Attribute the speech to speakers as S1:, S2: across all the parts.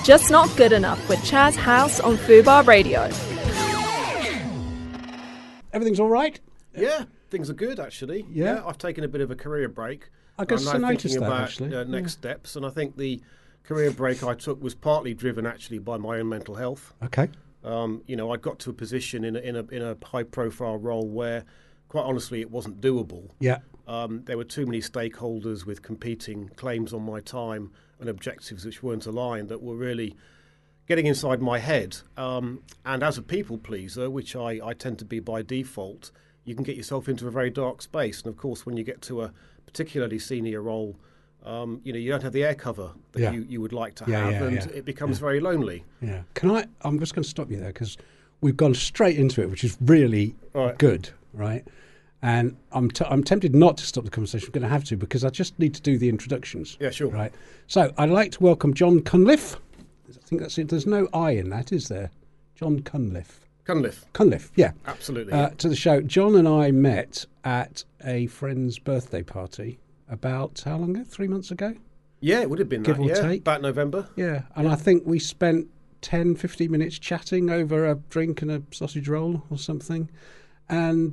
S1: Just Not Good Enough with Chaz House on Fubar Radio.
S2: Everything's all right?
S3: Yeah, things are good, actually.
S2: Yeah?
S3: I've taken a bit of a career break.
S2: I guess I
S3: I'm now
S2: noticed
S3: thinking
S2: that,
S3: about
S2: actually.
S3: next steps, and I think the career break I took was partly driven, actually, by my own mental health.
S2: Okay.
S3: I got to a position in a high-profile role where, quite honestly, it wasn't doable.
S2: Yeah.
S3: There were too many stakeholders with competing claims on my time and objectives which weren't aligned that were really getting inside my head. And as a people pleaser, which I tend to be by default, you can get yourself into a very dark space. And of course, when you get to a particularly senior role, you don't have the air cover that you would like to have, and it becomes very lonely.
S2: Yeah. I'm just going to stop you there because we've gone straight into it, which is really good, right? And I'm tempted not to stop the conversation. I'm going to have to because I just need to do the introductions.
S3: Yeah, sure.
S2: Right. So I'd like to welcome John Cunliffe. I think that's it. There's no I in that, is there? John Cunliffe. Cunliffe, yeah.
S3: Absolutely.
S2: To the show. John and I met at a friend's birthday party about, how long ago? 3 months ago?
S3: Yeah, it would have been
S2: Give or take.
S3: About November.
S2: Yeah, and I think we spent 10, 15 minutes chatting over a drink and a sausage roll or something. And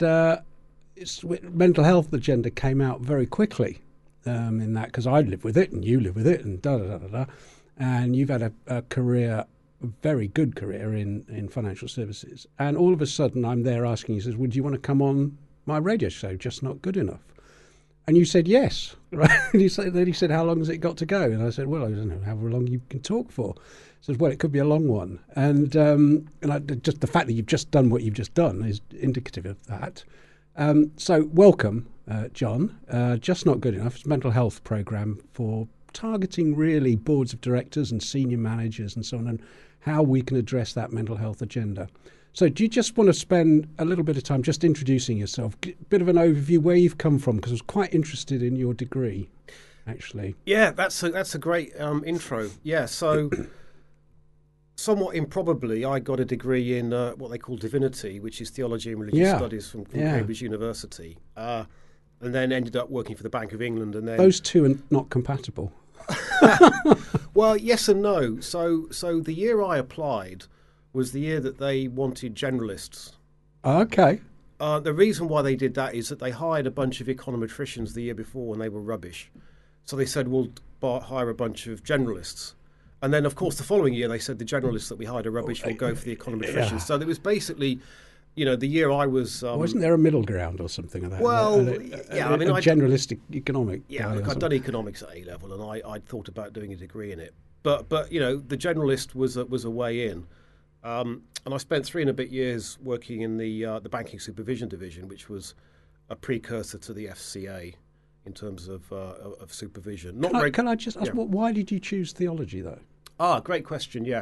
S2: mental health agenda came out very quickly in that, because I live with it and you live with it and da-da-da-da-da. And you've had a career, a very good career in financial services. And all of a sudden I'm there asking you, says, would you want to come on my radio show, Just Not Good Enough? And you said yes, right? And then he said, how long has it got to go? And I said, well, I don't know how long you can talk for. He says, well, it could be a long one. And just the fact that you've just done what you've just done is indicative of that. So welcome, John. Just Not Good Enough. It's a mental health program for targeting really boards of directors and senior managers and so on, and how we can address that mental health agenda. So do you just want to spend a little bit of time just introducing yourself, a bit of an overview where you've come from, because I was quite interested in your degree, actually.
S3: Yeah, that's a great intro. Yeah, so somewhat improbably, I got a degree in what they call divinity, which is theology and religious studies from Cambridge University, and then ended up working for the Bank of England. And then
S2: those two are not compatible.
S3: Well, yes and no. So the year I applied was the year that they wanted generalists.
S2: Okay.
S3: The reason why they did that is that they hired a bunch of econometricians the year before and they were rubbish. So they said, we'll hire a bunch of generalists. And then, of course, the following year they said the generalists that we hired are rubbish, we'll go for the econometricians. Yeah. So there was basically, the year I was...
S2: wasn't there a middle ground or something like that?
S3: Well,
S2: a generalistic economic...
S3: Yeah, look, I'd done economics at A-level and I'd thought about doing a degree in it. But the generalist was a way in. And I spent 3 and a bit years working in the banking supervision division, which was a precursor to the FCA in terms of supervision.
S2: Can I just ask, why did you choose theology, though?
S3: Great question, yeah.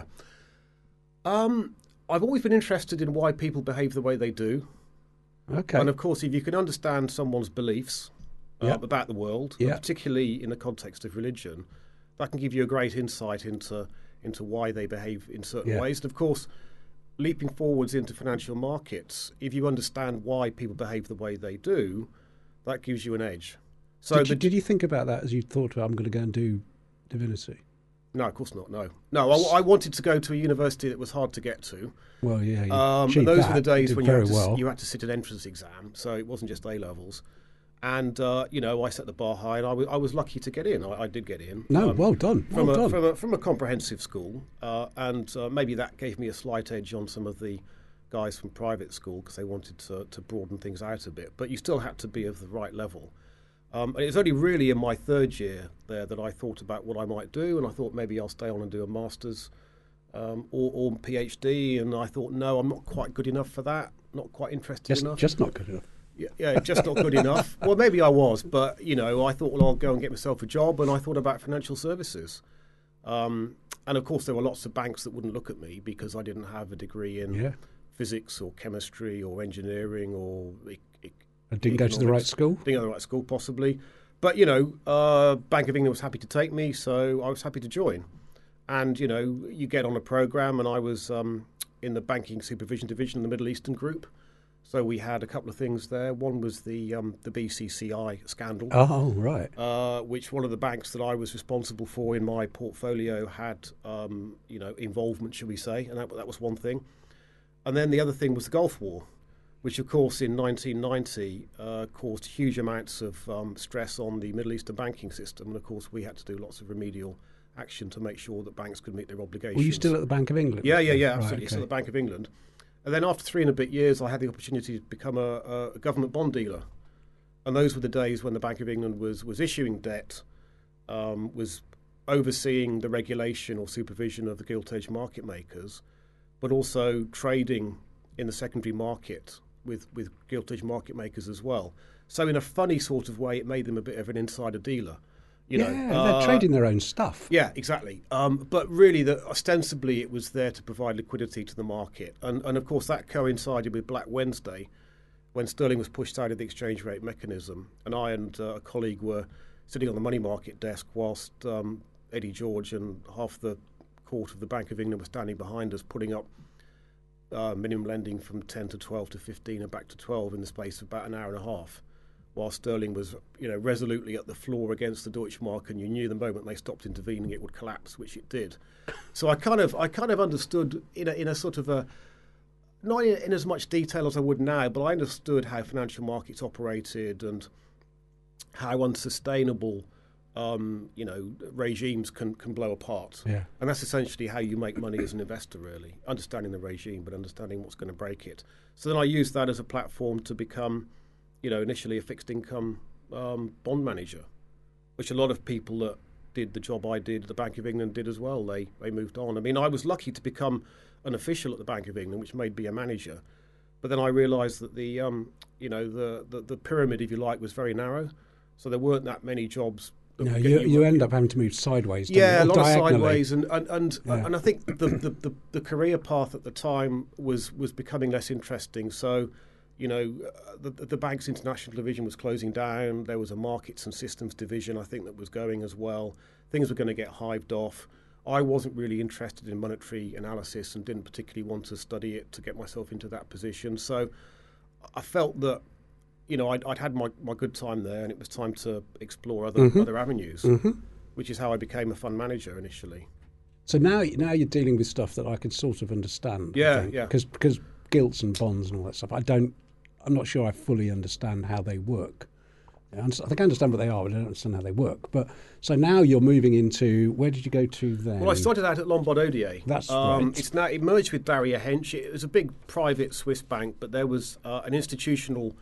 S3: I've always been interested in why people behave the way they do.
S2: Okay.
S3: And, of course, if you can understand someone's beliefs about the world, particularly in the context of religion, that can give you a great insight into why they behave in certain ways. And, of course, leaping forwards into financial markets, if you understand why people behave the way they do, that gives you an edge. So
S2: did you think about that as you thought, I'm going to go and do divinity?
S3: No, of course not, no. No, I wanted to go to a university that was hard to get to.
S2: Well, yeah.
S3: And those were the days when you had to sit an entrance exam, so it wasn't just A-levels. And, I set the bar high, and I was lucky to get in. I did get in.
S2: No, well done.
S3: From a comprehensive school, and maybe that gave me a slight edge on some of the guys from private school because they wanted to broaden things out a bit. But you still had to be of the right level. And it was only really in my 3rd year there that I thought about what I might do, and I thought maybe I'll stay on and do a master's or PhD, and I thought, no, I'm not quite good enough for that, not quite interested enough.
S2: Just not good enough.
S3: Yeah, just not good enough. Well, maybe I was, but, I thought, well, I'll go and get myself a job, and I thought about financial services. And, of course, there were lots of banks that wouldn't look at me because I didn't have a degree in physics or chemistry or engineering or...
S2: I didn't go to the right school?
S3: Didn't go to the right school, possibly. But, Bank of England was happy to take me, so I was happy to join. And, you get on a program, and I was in the banking supervision division in the Middle Eastern group. So we had a couple of things there. One was the BCCI scandal,
S2: Oh, right.
S3: which one of the banks that I was responsible for in my portfolio had, involvement, shall we say, and that was one thing. And then the other thing was the Gulf War, which of course in 1990 caused huge amounts of stress on the Middle Eastern banking system. And of course we had to do lots of remedial action to make sure that banks could meet their obligations.
S2: Were you still at the Bank of England?
S3: Yeah,
S2: Right,
S3: absolutely. Still at the Bank of England. And then after 3 and a bit years, I had the opportunity to become a government bond dealer. And those were the days when the Bank of England was issuing debt, was overseeing the regulation or supervision of the gilt-edged market makers, but also trading in the secondary market with gilt-edged market makers as well. So in a funny sort of way, it made them a bit of an insider dealer.
S2: They're trading their own stuff.
S3: Yeah, exactly. But really, ostensibly, it was there to provide liquidity to the market. And of course, that coincided with Black Wednesday, when sterling was pushed out of the exchange rate mechanism. And I and a colleague were sitting on the money market desk whilst Eddie George and half the court of the Bank of England were standing behind us, putting up minimum lending from 10 to 12 to 15 and back to 12 in the space of about an hour and a half, while sterling was, resolutely at the floor against the Deutsche Mark, and you knew the moment they stopped intervening, it would collapse, which it did. So I kind of understood in a sort of a, not in as much detail as I would now, but I understood how financial markets operated and how unsustainable, regimes can blow apart.
S2: Yeah.
S3: And that's essentially how you make money as an investor, really, understanding the regime, but understanding what's going to break it. So then I used that as a platform to become, initially a fixed income bond manager, which a lot of people that did the job I did at the Bank of England did as well. They moved on. I mean, I was lucky to become an official at the Bank of England, which made me a manager. But then I realised that the pyramid, if you like, was very narrow. So there weren't that many jobs.
S2: No, you end up having to move sideways.
S3: Yeah, a lot of
S2: diagonally.
S3: sideways, and I think the career path at the time was becoming less interesting. So, the bank's international division was closing down. There was a markets and systems division, I think, that was going as well. Things were going to get hived off. I wasn't really interested in monetary analysis and didn't particularly want to study it to get myself into that position. So I felt that, I'd had my good time there, and it was time to explore other avenues, which is how I became a fund manager initially.
S2: So now you're dealing with stuff that I can sort of understand.
S3: Yeah.
S2: Because gilts and bonds and all that stuff, I'm not sure I fully understand how they work. I think I understand what they are, but I don't understand how they work. But so now you're moving into, where did you go to then?
S3: Well, I started out at Lombard Odier.
S2: That's right.
S3: It merged with Darrier Hench. It was a big private Swiss bank, but there was an institutional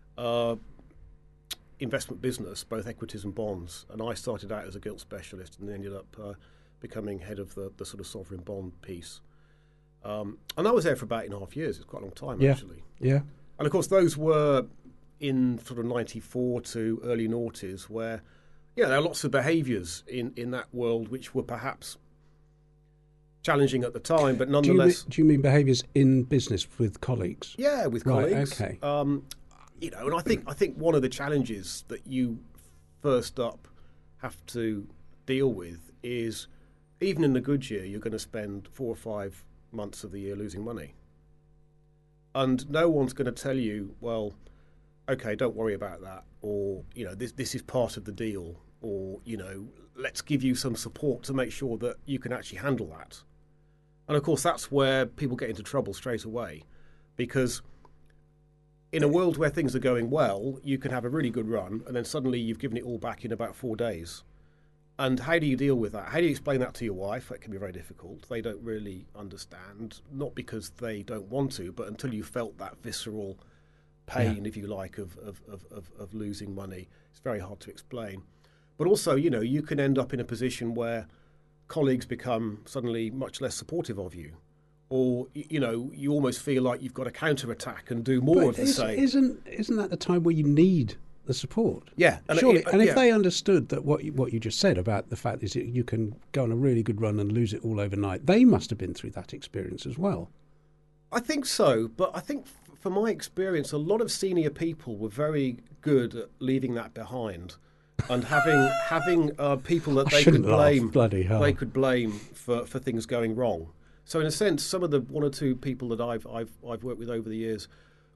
S3: investment business, both equities and bonds. And I started out as a gilt specialist and ended up becoming head of the sort of sovereign bond piece. And I was there for about 8.5 years. It's quite a long time, actually.
S2: Yeah.
S3: And of course, those were in sort of 94 to early noughties, where there are lots of behaviours in that world which were perhaps challenging at the time, but nonetheless.
S2: Do you mean behaviours in business with colleagues?
S3: Yeah, with colleagues.
S2: Right, okay.
S3: And I think one of the challenges that you first up have to deal with is, even in the good year, you're going to spend 4 or 5 months of the year losing money. And no one's going to tell you, well, okay, don't worry about that, or this is part of the deal, or let's give you some support to make sure that you can actually handle that. And of course, that's where people get into trouble straight away, because in a world where things are going well, you can have a really good run, and then suddenly you've given it all back in about 4 days. And how do you deal with that? How do you explain that to your wife? That can be very difficult. They don't really understand, not because they don't want to, but until you felt that visceral pain, if you like, of losing money, it's very hard to explain. But also, you can end up in a position where colleagues become suddenly much less supportive of you, or you almost feel like you've got to counterattack and do more of the same.
S2: Isn't that the time where you need the support?
S3: Yeah,
S2: surely. And if they understood that what you just said about the fact is that you can go on a really good run and lose it all overnight, they must have been through that experience as well.
S3: I think so, but I think from my experience, a lot of senior people were very good at leaving that behind and having people that they could blame.
S2: Bloody hell.
S3: They could blame for things going wrong. So in a sense, some of the 1 or 2 people that I've worked with over the years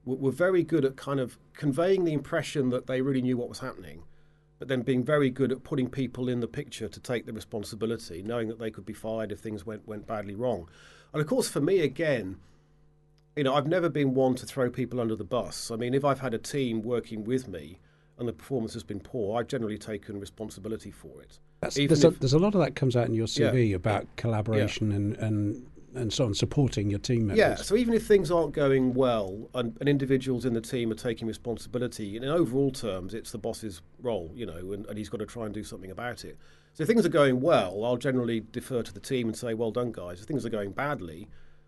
S3: were very good at kind of conveying the impression that they really knew what was happening, but then being very good at putting people in the picture to take the responsibility, knowing that they could be fired if things went badly wrong. And of course, for me, again, I've never been one to throw people under the bus. I mean, if I've had a team working with me and the performance has been poor, I've generally taken responsibility for it.
S2: There's a lot of that comes out in your CV about collaboration and so on, supporting your team members.
S3: Yeah, so even if things aren't going well and individuals in the team are taking responsibility, in overall terms, it's the boss's role, and he's got to try and do something about it. So if things are going well, I'll generally defer to the team and say, well done, guys. If things are going badly,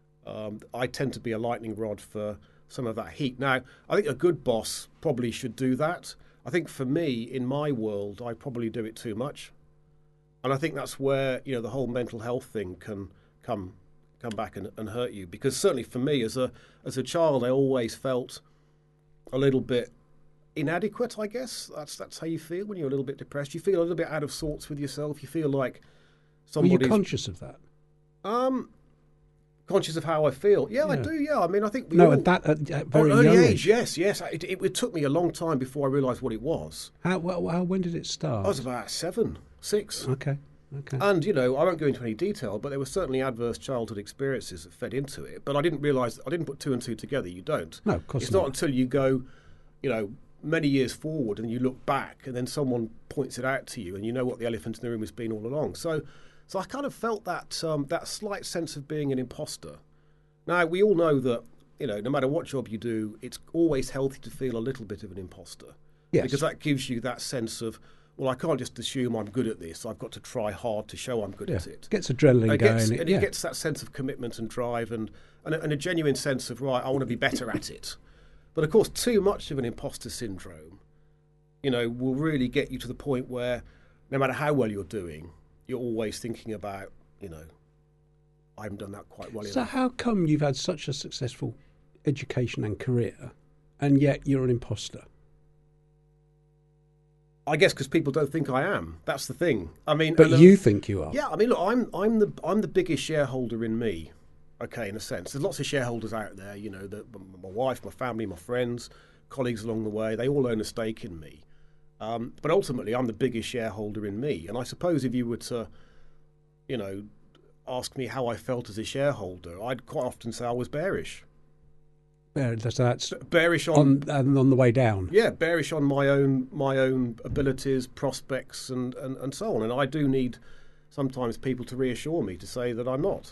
S3: I tend to be a lightning rod for some of that heat. Now, I think a good boss probably should do that. I think for me, in my world, I probably do it too much. And I think that's where, the whole mental health thing can come back and hurt you. Because certainly for me, as a child, I always felt a little bit inadequate, I guess. That's how you feel when you're a little bit depressed. You feel a little bit out of sorts with yourself. You feel like somebody's...
S2: Were you conscious of that?
S3: Conscious of how I feel. Yeah, I do, yeah. I mean, I think...
S2: at very
S3: early
S2: young
S3: age, yes. It took me a long time before I realised what it was.
S2: When did it start?
S3: I was about 7, 6.
S2: Okay.
S3: And, I won't go into any detail, but there were certainly adverse childhood experiences that fed into it. But I didn't realise... I didn't put 2 and 2 together. You don't.
S2: No, of course
S3: It's not until you go, many years forward and you look back and then someone points it out to you and you know what the elephant in the room has been all along. So I kind of felt that slight sense of being an imposter. Now, we all know that, no matter what job you do, it's always healthy to feel a little bit of an imposter.
S2: Yes.
S3: Because that gives you that sense of, well, I can't just assume I'm good at this. I've got to try hard to show I'm good at it.
S2: It gets adrenaline going.
S3: It gets that sense of commitment and drive and a genuine sense of, right, I want to be better at it. But, of course, too much of an imposter syndrome, will really get you to the point where no matter how well you're doing, you're always thinking about, I haven't done that quite well enough.
S2: So how come you've had such a successful education and career, and yet you're an imposter?
S3: I guess because people don't think I am. That's the thing. I mean,
S2: but you think you are.
S3: Yeah, I mean, look, I'm the biggest shareholder in me. Okay, in a sense, there's lots of shareholders out there. My wife, my family, my friends, colleagues along the way. They all own a stake in me. But ultimately, I'm the biggest shareholder in me. And I suppose if you were to, ask me how I felt as a shareholder, I'd quite often say I was bearish.
S2: That's
S3: bearish on
S2: the way down.
S3: Yeah, bearish on my own abilities, prospects, and so on. And I do need sometimes people to reassure me to say that I'm not.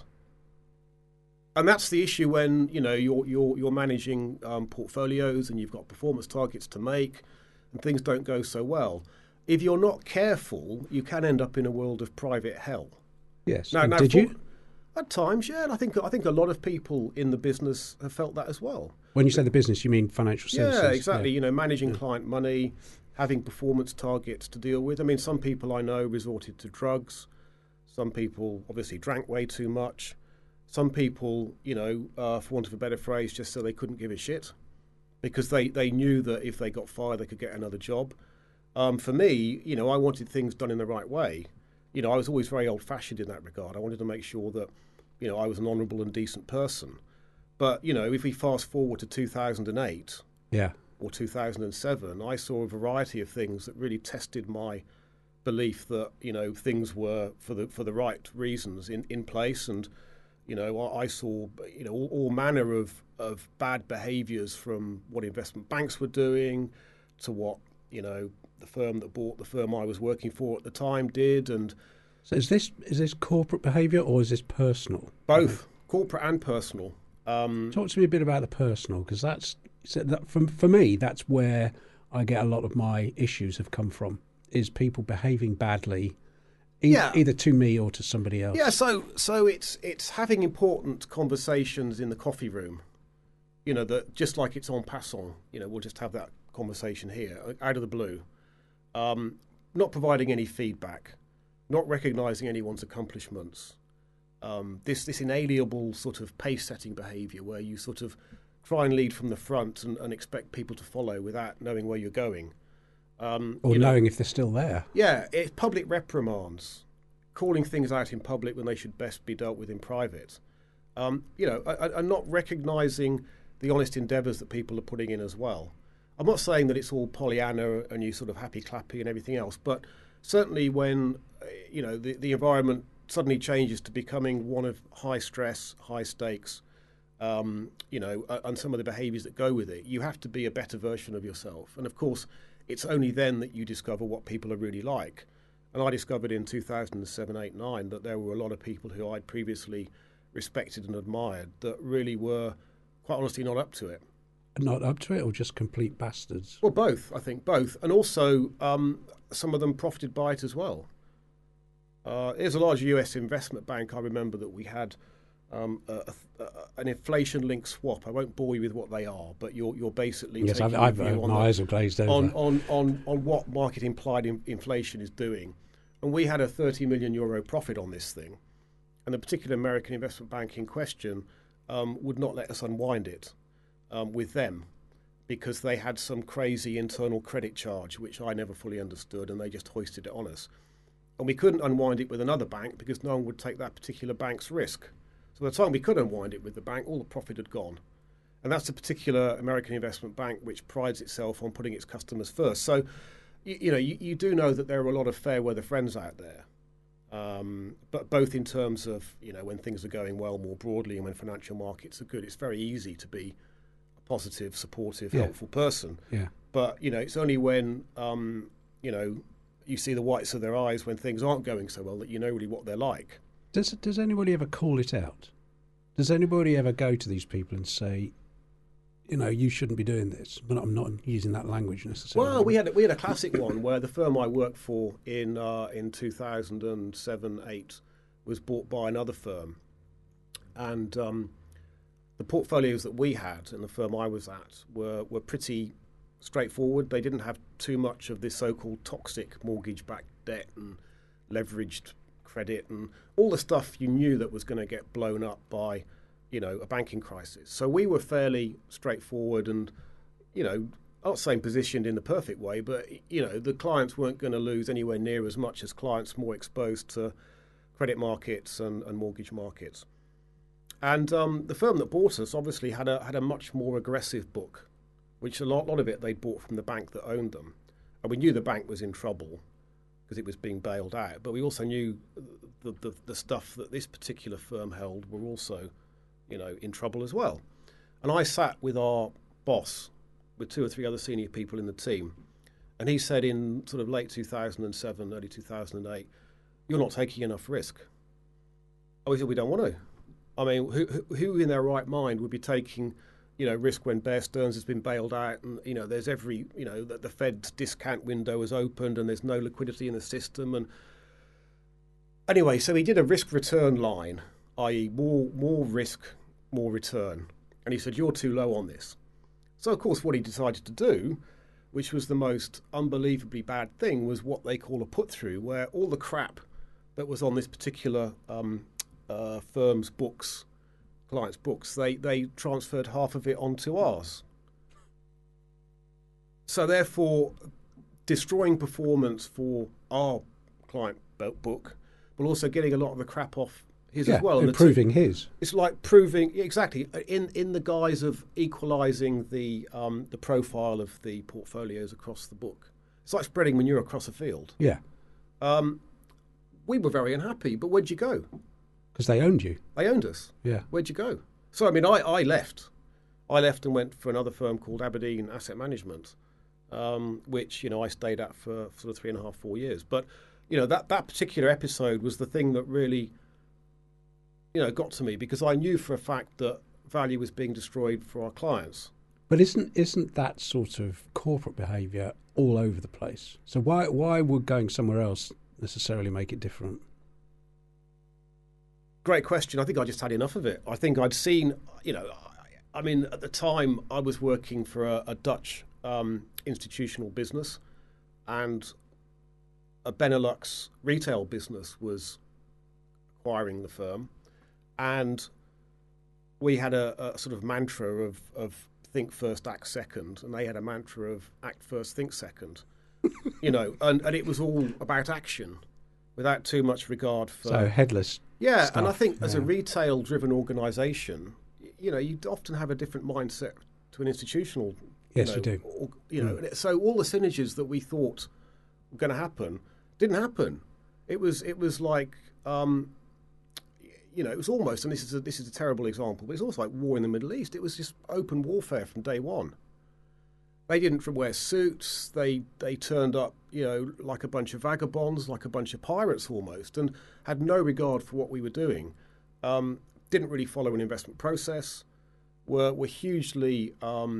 S3: And that's the issue when you're managing portfolios and you've got performance targets to make, and things don't go so well. If you're not careful, you can end up in a world of private hell.
S2: Yes.
S3: Now,
S2: did you?
S3: At times, yeah. And I think a lot of people in the business have felt that as well.
S2: When you say the business, you mean financial services?
S3: Yeah, exactly. Yeah. Managing client money, having performance targets to deal with. I mean, some people I know resorted to drugs. Some people obviously drank way too much. Some people, for want of a better phrase, just so they couldn't give a shit because they knew that if they got fired, they could get another job. For me, I wanted things done in the right way. I was always very old-fashioned in that regard. I wanted to make sure that, I was an honourable and decent person. But, if we fast forward to 2008 or 2007, I saw a variety of things that really tested my belief that, things were for the right reasons in place. And, I saw, all manner of bad behaviours from what investment banks were doing to what, the firm that bought the firm I was working for at the time did. And
S2: so is this corporate behaviour or is this personal?
S3: Both, corporate and personal.
S2: Talk to me a bit about the personal, because for me, that's where I get a lot of my issues have come from, is people behaving badly, either to me or to somebody else.
S3: Yeah, so it's having important conversations in the coffee room, that just like it's en passant, we'll just have that conversation here, out of the blue. Not providing any feedback, not recognising anyone's accomplishments. This inalienable sort of pace-setting behaviour where you sort of try and lead from the front and expect people to follow without knowing where you're going.
S2: Or knowing if they're still there.
S3: Yeah, it's public reprimands, calling things out in public when they should best be dealt with in private. And not recognising the honest endeavours that people are putting in as well. I'm not saying that it's all Pollyanna and you sort of happy clappy and everything else, but certainly when the environment suddenly changes to becoming one of high stress, high stakes, and some of the behaviours that go with it, you have to be a better version of yourself. And of course, it's only then that you discover what people are really like. And I discovered in 2007, 8, 9 that there were a lot of people who I'd previously respected and admired that really were, quite honestly, not up to it.
S2: Not up to it, or just complete bastards?
S3: Well, both. I think both. And also, some of them profited by it as well. There's a large US investment bank, I remember, that we had an inflation-linked swap. I won't bore you with what they are, but you're basically taking
S2: I've
S3: a view
S2: my eyes are glazed over.
S3: on what market-implied inflation is doing. And we had a €30 million profit on this thing. And the particular American investment bank in question would not let us unwind it with them because they had some crazy internal credit charge, which I never fully understood, and they just hoisted it on us. And we couldn't unwind it with another bank because no one would take that particular bank's risk. So by the time we could unwind it with the bank, all the profit had gone. And that's a particular American investment bank which prides itself on putting its customers first. So, you do know that there are a lot of fair weather friends out there. But both in terms of, when things are going well more broadly and when financial markets are good, it's very easy to be a positive, supportive, helpful person.
S2: Yeah.
S3: But, it's only when, you see the whites of their eyes when things aren't going so well that you know really what they're like.
S2: Does anybody ever call it out? Does anybody ever go to these people and say, you shouldn't be doing this? But I'm not using that language necessarily.
S3: Well, we had a classic one where the firm I worked for in 2007, 8 was bought by another firm, and the portfolios that we had in the firm I was at were pretty straightforward. They didn't have too much of this so-called toxic mortgage-backed debt and leveraged credit and all the stuff you knew that was going to get blown up by, a banking crisis. So we were fairly straightforward and, I'm not saying positioned in the perfect way, but, the clients weren't going to lose anywhere near as much as clients more exposed to credit markets and mortgage markets. And the firm that bought us obviously had a much more aggressive book, which a lot of it they bought from the bank that owned them. And we knew the bank was in trouble because it was being bailed out. But we also knew the stuff that this particular firm held were also, in trouble as well. And I sat with our boss, with 2 or 3 other senior people in the team, and he said in sort of late 2007, early 2008, "You're not taking enough risk." We said, "We don't want to." I mean, who in their right mind would be taking risk when Bear Stearns has been bailed out and, there's every, that the Fed's discount window has opened and there's no liquidity in the system. And anyway, so he did a risk-return line, i.e. more risk, more return. And he said, "You're too low on this." So, of course, what he decided to do, which was the most unbelievably bad thing, was what they call a put-through, where all the crap that was on this particular firm's books, clients' books, they transferred half of it onto ours. So therefore, destroying performance for our client book, but also getting a lot of the crap off his as well.
S2: Improving his.
S3: It's like proving, exactly, in the guise of equalising the profile of the portfolios across the book. It's like spreading manure across a field.
S2: Yeah.
S3: We were very unhappy, but where'd you go?
S2: Because they owned you.
S3: They owned us.
S2: Yeah.
S3: Where'd you go? So, I mean, I left. I left and went for another firm called Aberdeen Asset Management, which, I stayed at for sort of 3.5, 4 years. But, that particular episode was the thing that really, got to me because I knew for a fact that value was being destroyed for our clients.
S2: But isn't that sort of corporate behaviour all over the place? So why would going somewhere else necessarily make it different?
S3: Great question. I think I just had enough of it. I think I'd seen, at the time I was working for a Dutch institutional business, and a Benelux retail business was acquiring the firm. And we had a sort of mantra of think first, act second, and they had a mantra of act first, think second. And it was all about action without too much regard for...
S2: So headless.
S3: Yeah,
S2: stuff.
S3: and I think as a retail-driven organisation, you often have a different mindset to an institutional.
S2: Yes, you do.
S3: So all the synergies that we thought were going to happen didn't happen. It was like, it was almost, and this is a terrible example, but it's also like war in the Middle East. It was just open warfare from day one. They didn't wear suits. They turned up, like a bunch of vagabonds, like a bunch of pirates almost, and had no regard for what we were doing. Didn't really follow an investment process. Were hugely,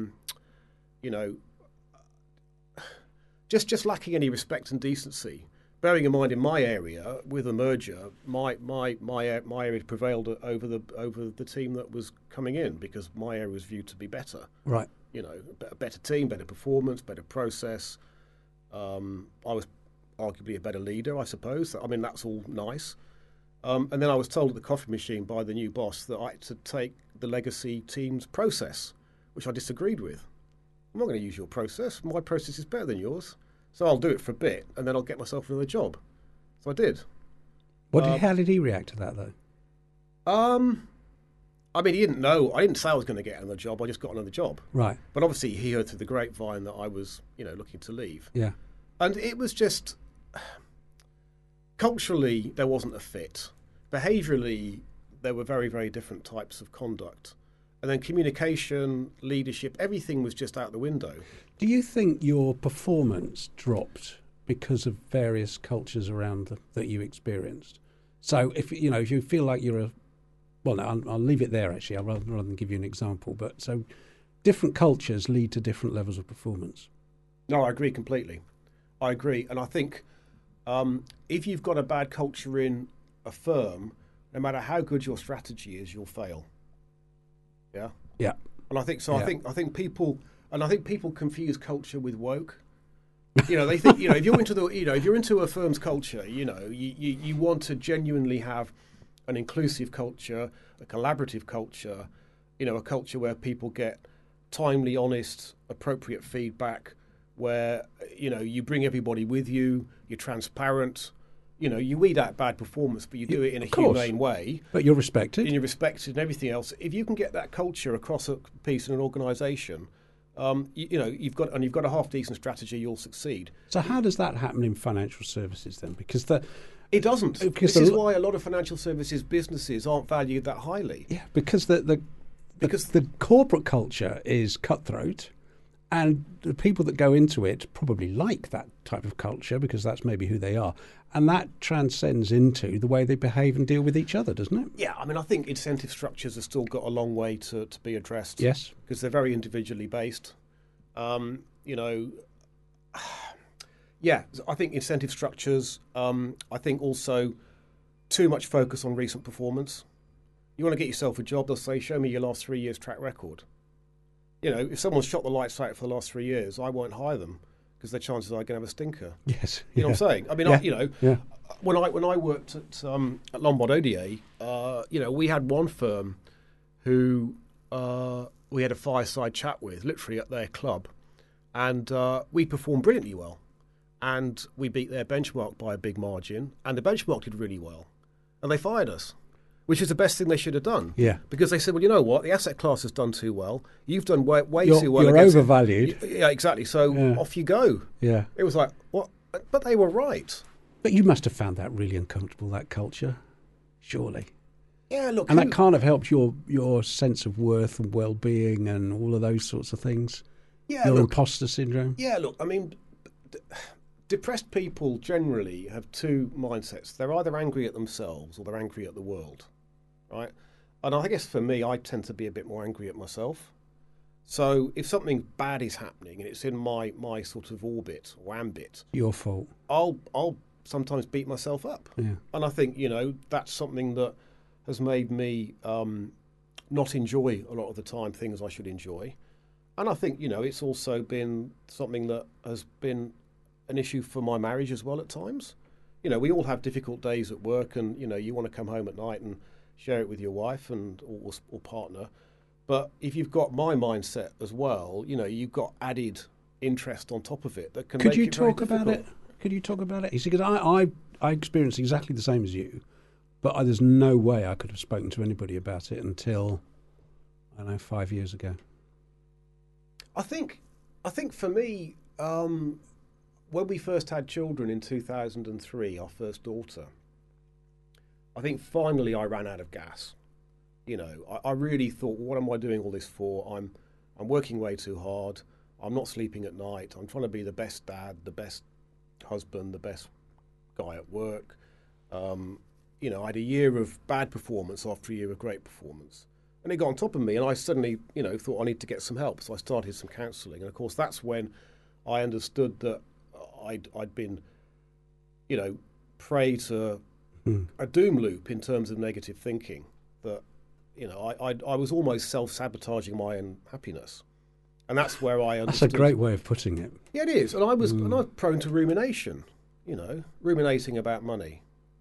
S3: just lacking any respect and decency. Bearing in mind, in my area, with a merger, my area prevailed over the team that was coming in because my area was viewed to be better.
S2: Right.
S3: A better team, better performance, better process. I was arguably a better leader, I suppose. I mean, that's all nice. And then I was told at the coffee machine by the new boss that I had to take the legacy team's process, which I disagreed with. I'm not going to use your process. My process is better than yours. So I'll do it for a bit, and then I'll get myself another job. So I did.
S2: How did he react to that, though?
S3: I mean, he didn't know. I didn't say I was going to get another job. I just got another job.
S2: Right.
S3: But obviously, he heard through the grapevine that I was, looking to leave.
S2: Yeah.
S3: And it was just culturally there wasn't a fit. Behaviourally, there were very, very different types of conduct. And then communication, leadership, everything was just out the window.
S2: Do you think your performance dropped because of various cultures around that you experienced? So if you feel like you're I'll leave it there actually, rather than give you an example. But so different cultures lead to different levels of performance.
S3: No, I agree completely. I agree. And I think if you've got a bad culture in a firm, no matter how good your strategy is, you'll fail. Yeah.
S2: Yeah.
S3: And I think so. Yeah. I think people confuse culture with woke. They think if you're into a firm's culture, you want to genuinely have an inclusive culture, a collaborative culture, a culture where people get timely, honest, appropriate feedback, where you bring everybody with you, you're transparent. You weed out bad performance, but you do it in a humane way.
S2: But you're respected.
S3: And you're respected and everything else. If you can get that culture across a piece in an organisation, you've got a half decent strategy, you'll succeed.
S2: So how does that happen in financial services then? Because
S3: it doesn't. This is why a lot of financial services businesses aren't valued that highly.
S2: Yeah, because the corporate culture is cutthroat. And the people that go into it probably like that type of culture because that's maybe who they are. And that transcends into the way they behave and deal with each other, doesn't it?
S3: Yeah, I mean, I think incentive structures have still got a long way to be addressed.
S2: Yes.
S3: Because they're very individually based. Yeah, I think incentive structures, I think also too much focus on recent performance. You want to get yourself a job, they'll say, show me your last 3 years track record. If someone's shot the lights out for the last 3 years, I won't hire them because their chances are going to have a stinker.
S2: Yes,
S3: you know what I'm saying. I mean, when I worked at Lombard Odier, we had one firm who we had a fireside chat with, literally at their club, and we performed brilliantly well, and we beat their benchmark by a big margin, and the benchmark did really well, and they fired us. Which is the best thing they should have done.
S2: Yeah.
S3: Because they said, well, you know what? The asset class has done too well. You've done way too well.
S2: You're overvalued.
S3: Yeah, exactly. So off you go.
S2: Yeah.
S3: It was like, what? But they were right.
S2: But you must have found that really uncomfortable, that culture, surely.
S3: Yeah, look.
S2: And that can't have helped your sense of worth and well-being and all of those sorts of things.
S3: Yeah,
S2: your imposter syndrome.
S3: Yeah, look, I mean, depressed people generally have two mindsets. They're either angry at themselves or they're angry at the world. Right, and I guess for me, I tend to be a bit more angry at myself. So if something bad is happening and it's in my sort of orbit or ambit,
S2: your fault.
S3: I'll sometimes beat myself up.
S2: Yeah.
S3: And I think that's something that has made me not enjoy a lot of the time things I should enjoy. And I think it's also been something that has been an issue for my marriage as well at times. We all have difficult days at work, and you want to come home at night and share it with your wife and or partner. But if you've got my mindset as well, you've got added interest on top of it that can make it very difficult.
S2: Could you talk about it? You see, because I experienced exactly the same as you, but there's no way I could have spoken to anybody about it until I don't know, 5 years ago?
S3: I think for me, when we first had children in 2003, our first daughter, I think finally I ran out of gas. You know, I really thought, what am I doing all this for? I'm working way too hard. I'm not sleeping at night. I'm trying to be the best dad, the best husband, the best guy at work. You know, I had a year of bad performance after a year of great performance. And it got on top of me, and I suddenly, you know, thought I need to get some help. So I started some counselling. And, of course, that's when I understood that I'd been, you know, prey to a doom loop in terms of negative thinking. That, you know, I was almost self-sabotaging my own happiness. And that's where I understood.
S2: That's a great way of putting it.
S3: Yeah, it is. And I was prone to rumination, you know, ruminating about money.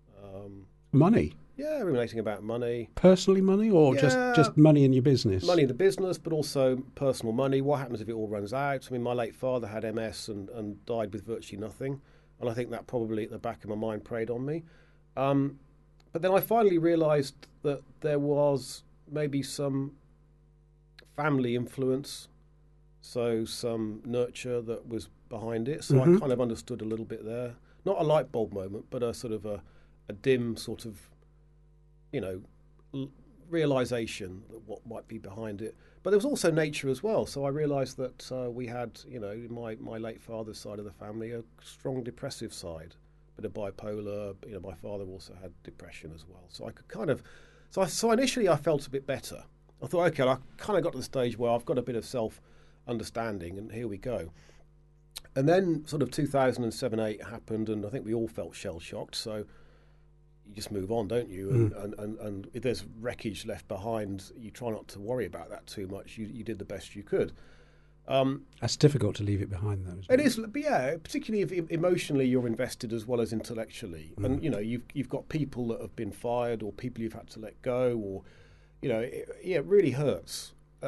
S2: Money?
S3: Yeah, ruminating about money.
S2: Personally money, or just money in your business?
S3: Money in the business, but also personal money. What happens if it all runs out? I mean, my late father had MS and died with virtually nothing. And I think that probably at the back of my mind preyed on me. But then I finally realised that there was maybe some family influence, so some nurture that was behind it. So I kind of understood a little bit there. Not a light bulb moment, but a sort of a dim sort of, you know, realisation that what might be behind it. But there was also nature as well. So I realised that we had, you know, my late father's side of the family, a strong depressive side, bit of bipolar. You know, my father also had depression as well. So I could kind of, so initially I felt a bit better. I thought, okay, I kind of got to the stage where I've got a bit of self-understanding, and here we go. And then sort of 2007-8 happened, and I think we all felt shell-shocked. So you just move on, don't you? And if there's wreckage left behind, you try not to worry about that too much. You did the best you could.
S2: That's difficult to leave it behind, though, isn't it?
S3: It is, but yeah, particularly if emotionally you're invested as well as intellectually. And, you know, you've got people that have been fired or people you've had to let go, or, you know, it really hurts.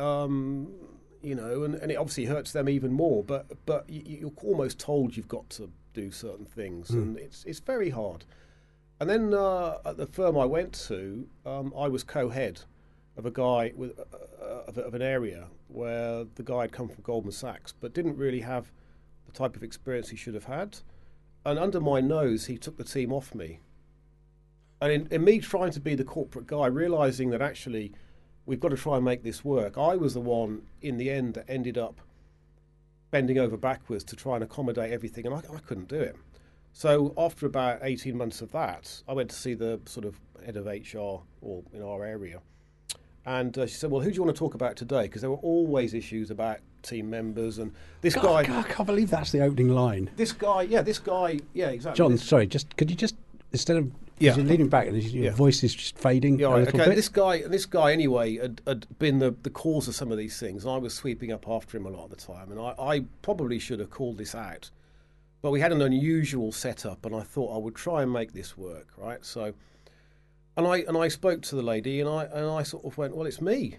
S3: You know, and it obviously hurts them even more, but you're almost told you've got to do certain things, and it's very hard. And then at the firm I went to, I was co-head of a guy with of an area where the guy had come from Goldman Sachs, but didn't really have the type of experience he should have had. And under my nose, he took the team off me. And in me trying to be the corporate guy, realising that actually we've got to try and make this work, I was the one in the end that ended up bending over backwards to try and accommodate everything, and I couldn't do it. So after about 18 months of that, I went to see the sort of head of HR or in our area. And she said, well, who do you want to talk about today? Because there were always issues about team members. And this guy...
S2: I can't believe that's the opening line.
S3: This guy, exactly.
S2: John, sorry, could you just, instead of... You're leaning back and your voice is just fading a little bit.
S3: This guy anyway had been the cause of some of these things. And I was sweeping up after him a lot of the time. And I probably should have called this out. But we had an unusual setup, and I thought I would try and make this work, right? So, and I spoke to the lady, and I sort of went, well, it's me.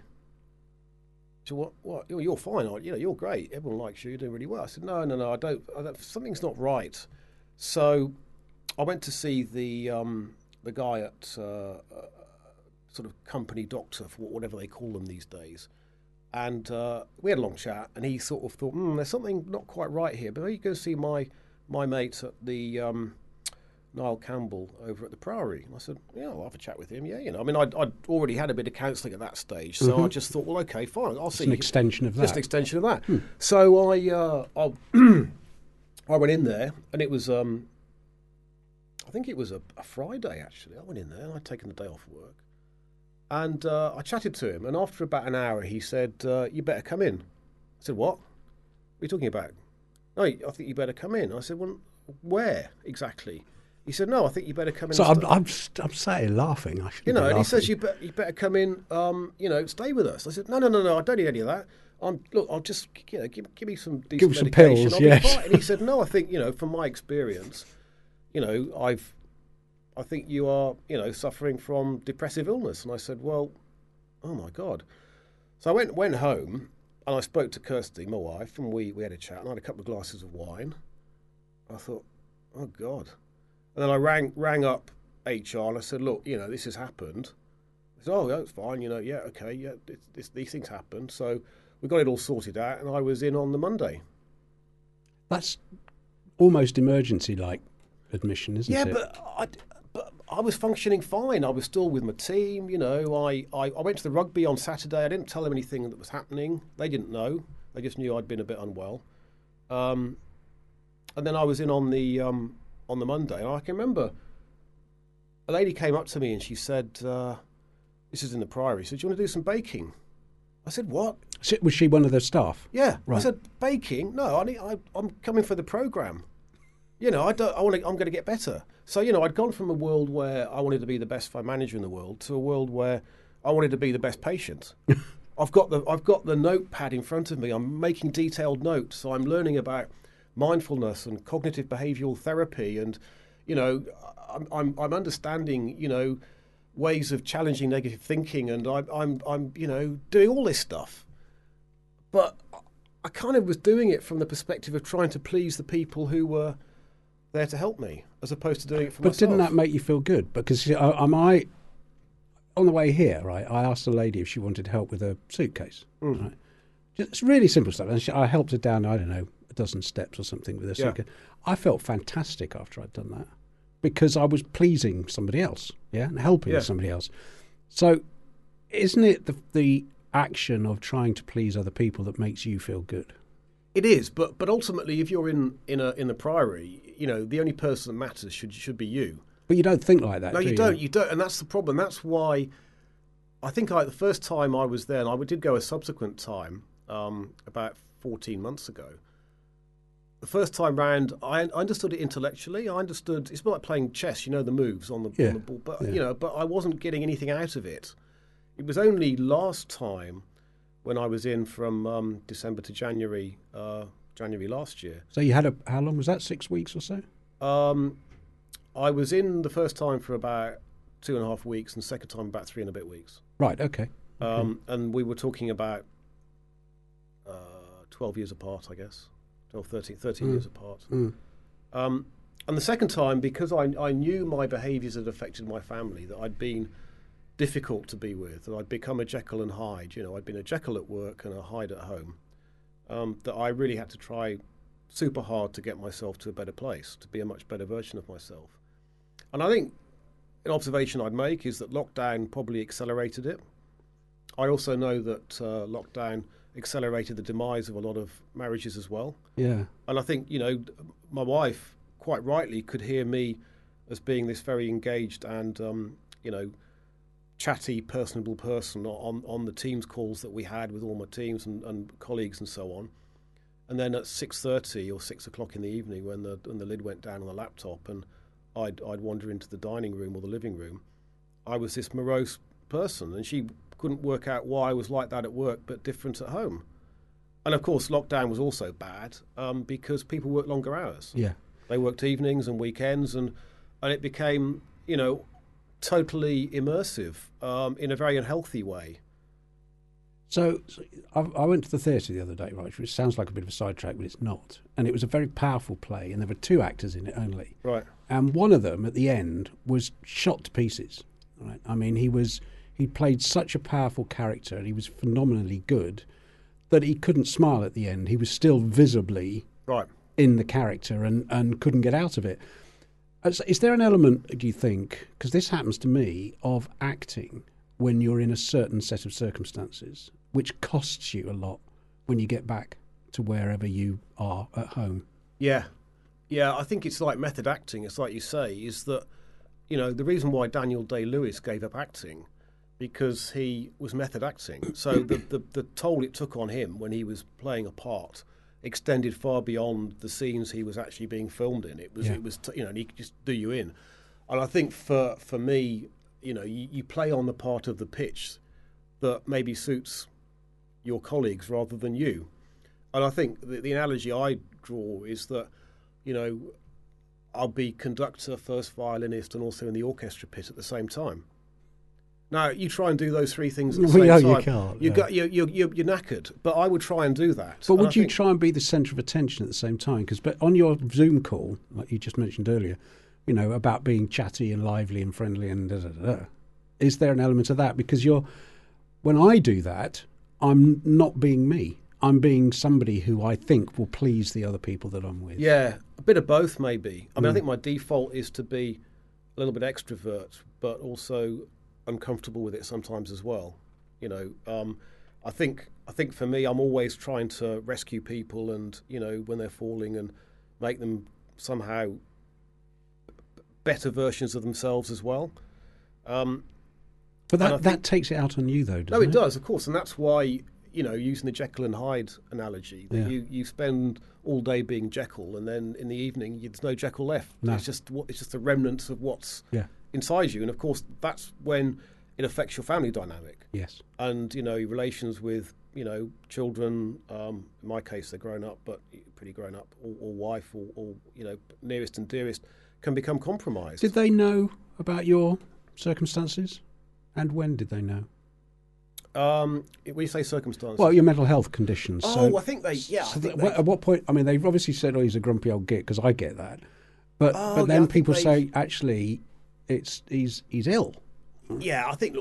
S3: So what? You're fine, aren't you? You're great. Everyone likes you. You're doing really well. I said, no, I don't. Something's not right. So, I went to see the guy at sort of company doctor, for whatever they call them these days. And we had a long chat, and he sort of thought, there's something not quite right here. But you go see my mate at the Niall Campbell over at the Priory. And I said, yeah, I'll have a chat with him. Yeah, I mean, I'd already had a bit of counselling at that stage, so I just thought, well, okay, fine, I'll see.
S2: An extension of that.
S3: Just an extension of that. So I went in there, and it was, I think it was a Friday, actually. I went in there, and I'd taken the day off work. And I chatted to him, and after about an hour, he said, you better come in. I said, what? What are you talking about? No, I think you better come in. I said, well, where exactly? He said, no, I think you better come in.
S2: So I'm sat here laughing. I shouldn't be
S3: and
S2: laughing.
S3: he says, you better come in, stay with us. I said, no, I don't need any of that. Look, I'll just, give me some decent
S2: some
S3: medication.
S2: pills,
S3: I'll
S2: yes.
S3: be fine. And he said, no, I think, from my experience, I think you are, suffering from depressive illness. And I said, well, oh my God. So I went home, and I spoke to Kirsty, my wife, and we had a chat, and I had a couple of glasses of wine. I thought, oh God. And then I rang up HR, and I said, look, this has happened. said, oh, yeah, it's fine, yeah, okay, yeah, these things happen. So we got it all sorted out, and I was in on the Monday.
S2: That's almost emergency-like admission, isn't it?
S3: Yeah, but I was functioning fine. I was still with my team. I went to the rugby on Saturday. I didn't tell them anything that was happening. They didn't know. They just knew I'd been a bit unwell. And then I was in on the Monday. And I can remember a lady came up to me and she said, this is in the Priory, she said, do you want to do some baking? I said, what?
S2: Was she one of the staff?
S3: Yeah.
S2: Right.
S3: I said, baking? No, I'm coming for the programme. I'm going to get better. So, I'd gone from a world where I wanted to be the best fund manager in the world to a world where I wanted to be the best patient. I've got the notepad in front of me. I'm making detailed notes. So I'm learning about mindfulness and cognitive behavioural therapy, and I'm understanding ways of challenging negative thinking, and I'm doing all this stuff. But I kind of was doing it from the perspective of trying to please the people who were there to help me, as opposed to doing it for myself.
S2: But didn't that make you feel good? Because on the way here, right, I asked a lady if she wanted help with a suitcase. Right? It's really simple stuff. And I helped her down, I don't know, a dozen steps or something with her suitcase. I felt fantastic after I'd done that because I was pleasing somebody else, and helping somebody else. So isn't it the action of trying to please other people that makes you feel good?
S3: It is, but ultimately, if you're in the Priory, the only person that matters should be you.
S2: But you don't think like that.
S3: No,
S2: do
S3: you don't. You don't, and that's the problem. That's why I think the first time I was there, and I did go a subsequent time about 14 months ago. The first time round, I understood it intellectually. I understood it's like playing chess. The moves on the ball, but but I wasn't getting anything out of it. It was only last time, when I was in from December to January last year.
S2: So you had how long was that? 6 weeks or so?
S3: I was in the first time for about 2.5 weeks, and the second time about 3 and a bit weeks.
S2: Right. Okay.
S3: And we were talking about 12 years apart, I guess. 12, 13 years apart. And the second time, because I knew my behaviours had affected my family, that I'd been difficult to be with, that I'd become a Jekyll and Hyde. I'd been a Jekyll at work and a Hyde at home. That I really had to try super hard to get myself to a better place, to be a much better version of myself. And I think an observation I'd make is that lockdown probably accelerated it. I also know that lockdown accelerated the demise of a lot of marriages as well. Yeah. And I think, my wife, quite rightly, could hear me as being this very engaged and, chatty, personable person on the Teams calls that we had with all my teams and colleagues and so on. And then at 6:30 or 6 o'clock in the evening, when the lid went down on the laptop and I'd wander into the dining room or the living room, I was this morose person, and she couldn't work out why I was like that at work but different at home. And of course, lockdown was also bad because people worked longer hours. Yeah, they worked evenings and weekends, and it became totally immersive in a very unhealthy way.
S2: So I went to the theatre the other day, right, which sounds like a bit of a sidetrack, but it's not. And it was a very powerful play, and there were 2 actors in it only. Right. And one of them, at the end, was shot to pieces. Right. I mean, he played such a powerful character, and he was phenomenally good, that he couldn't smile at the end. He was still visibly in the character and couldn't get out of it. Is there an element, do you think, because this happens to me, of acting when you're in a certain set of circumstances, which costs you a lot when you get back to wherever you are at home?
S3: Yeah, I think it's like method acting. It's like you say, is that, the reason why Daniel Day-Lewis gave up acting, because he was method acting. So the toll it took on him when he was playing a part extended far beyond the scenes he was actually being filmed in. It was and he could just do you in. And I think for me, you play on the part of the pitch that maybe suits your colleagues rather than you. And I think the analogy I draw is that, I'll be conductor, first violinist, and also in the orchestra pit at the same time. Now, you try and do those 3 things at the same time.
S2: You can't.
S3: You're knackered, but I would try and do that.
S2: But would you try and be the centre of attention at the same time? But on your Zoom call, like you just mentioned earlier, about being chatty and lively and friendly and is there an element of that? Because when I do that, I'm not being me. I'm being somebody who I think will please the other people that I'm with.
S3: Yeah, a bit of both maybe. I mean, I think my default is to be a little bit extrovert, but also uncomfortable with it sometimes as well. You know, I think for me, I'm always trying to rescue people, and you know, when they're falling, and make them somehow better versions of themselves as well.
S2: But that takes it out on you, though, doesn't it?
S3: No, it does, of course, and that's why, you know, using the Jekyll and Hyde analogy, that you spend all day being Jekyll, and then in the evening there's no Jekyll left. No. It's just the remnants of what's inside you, and of course that's when it affects your family dynamic.
S2: Yes,
S3: and you know, your relations with, you know, children. In my case, they're grown up, but pretty grown up, or wife, or you know, nearest and dearest, can become compromised.
S2: Did they know about your circumstances, and when did they know?
S3: When you say circumstances,
S2: well, your mental health conditions.
S3: I think they. Yeah.
S2: At what point? I mean, they've obviously said, "Oh, he's a grumpy old git," because I get that. But then people say, actually, he's ill.
S3: Yeah, I think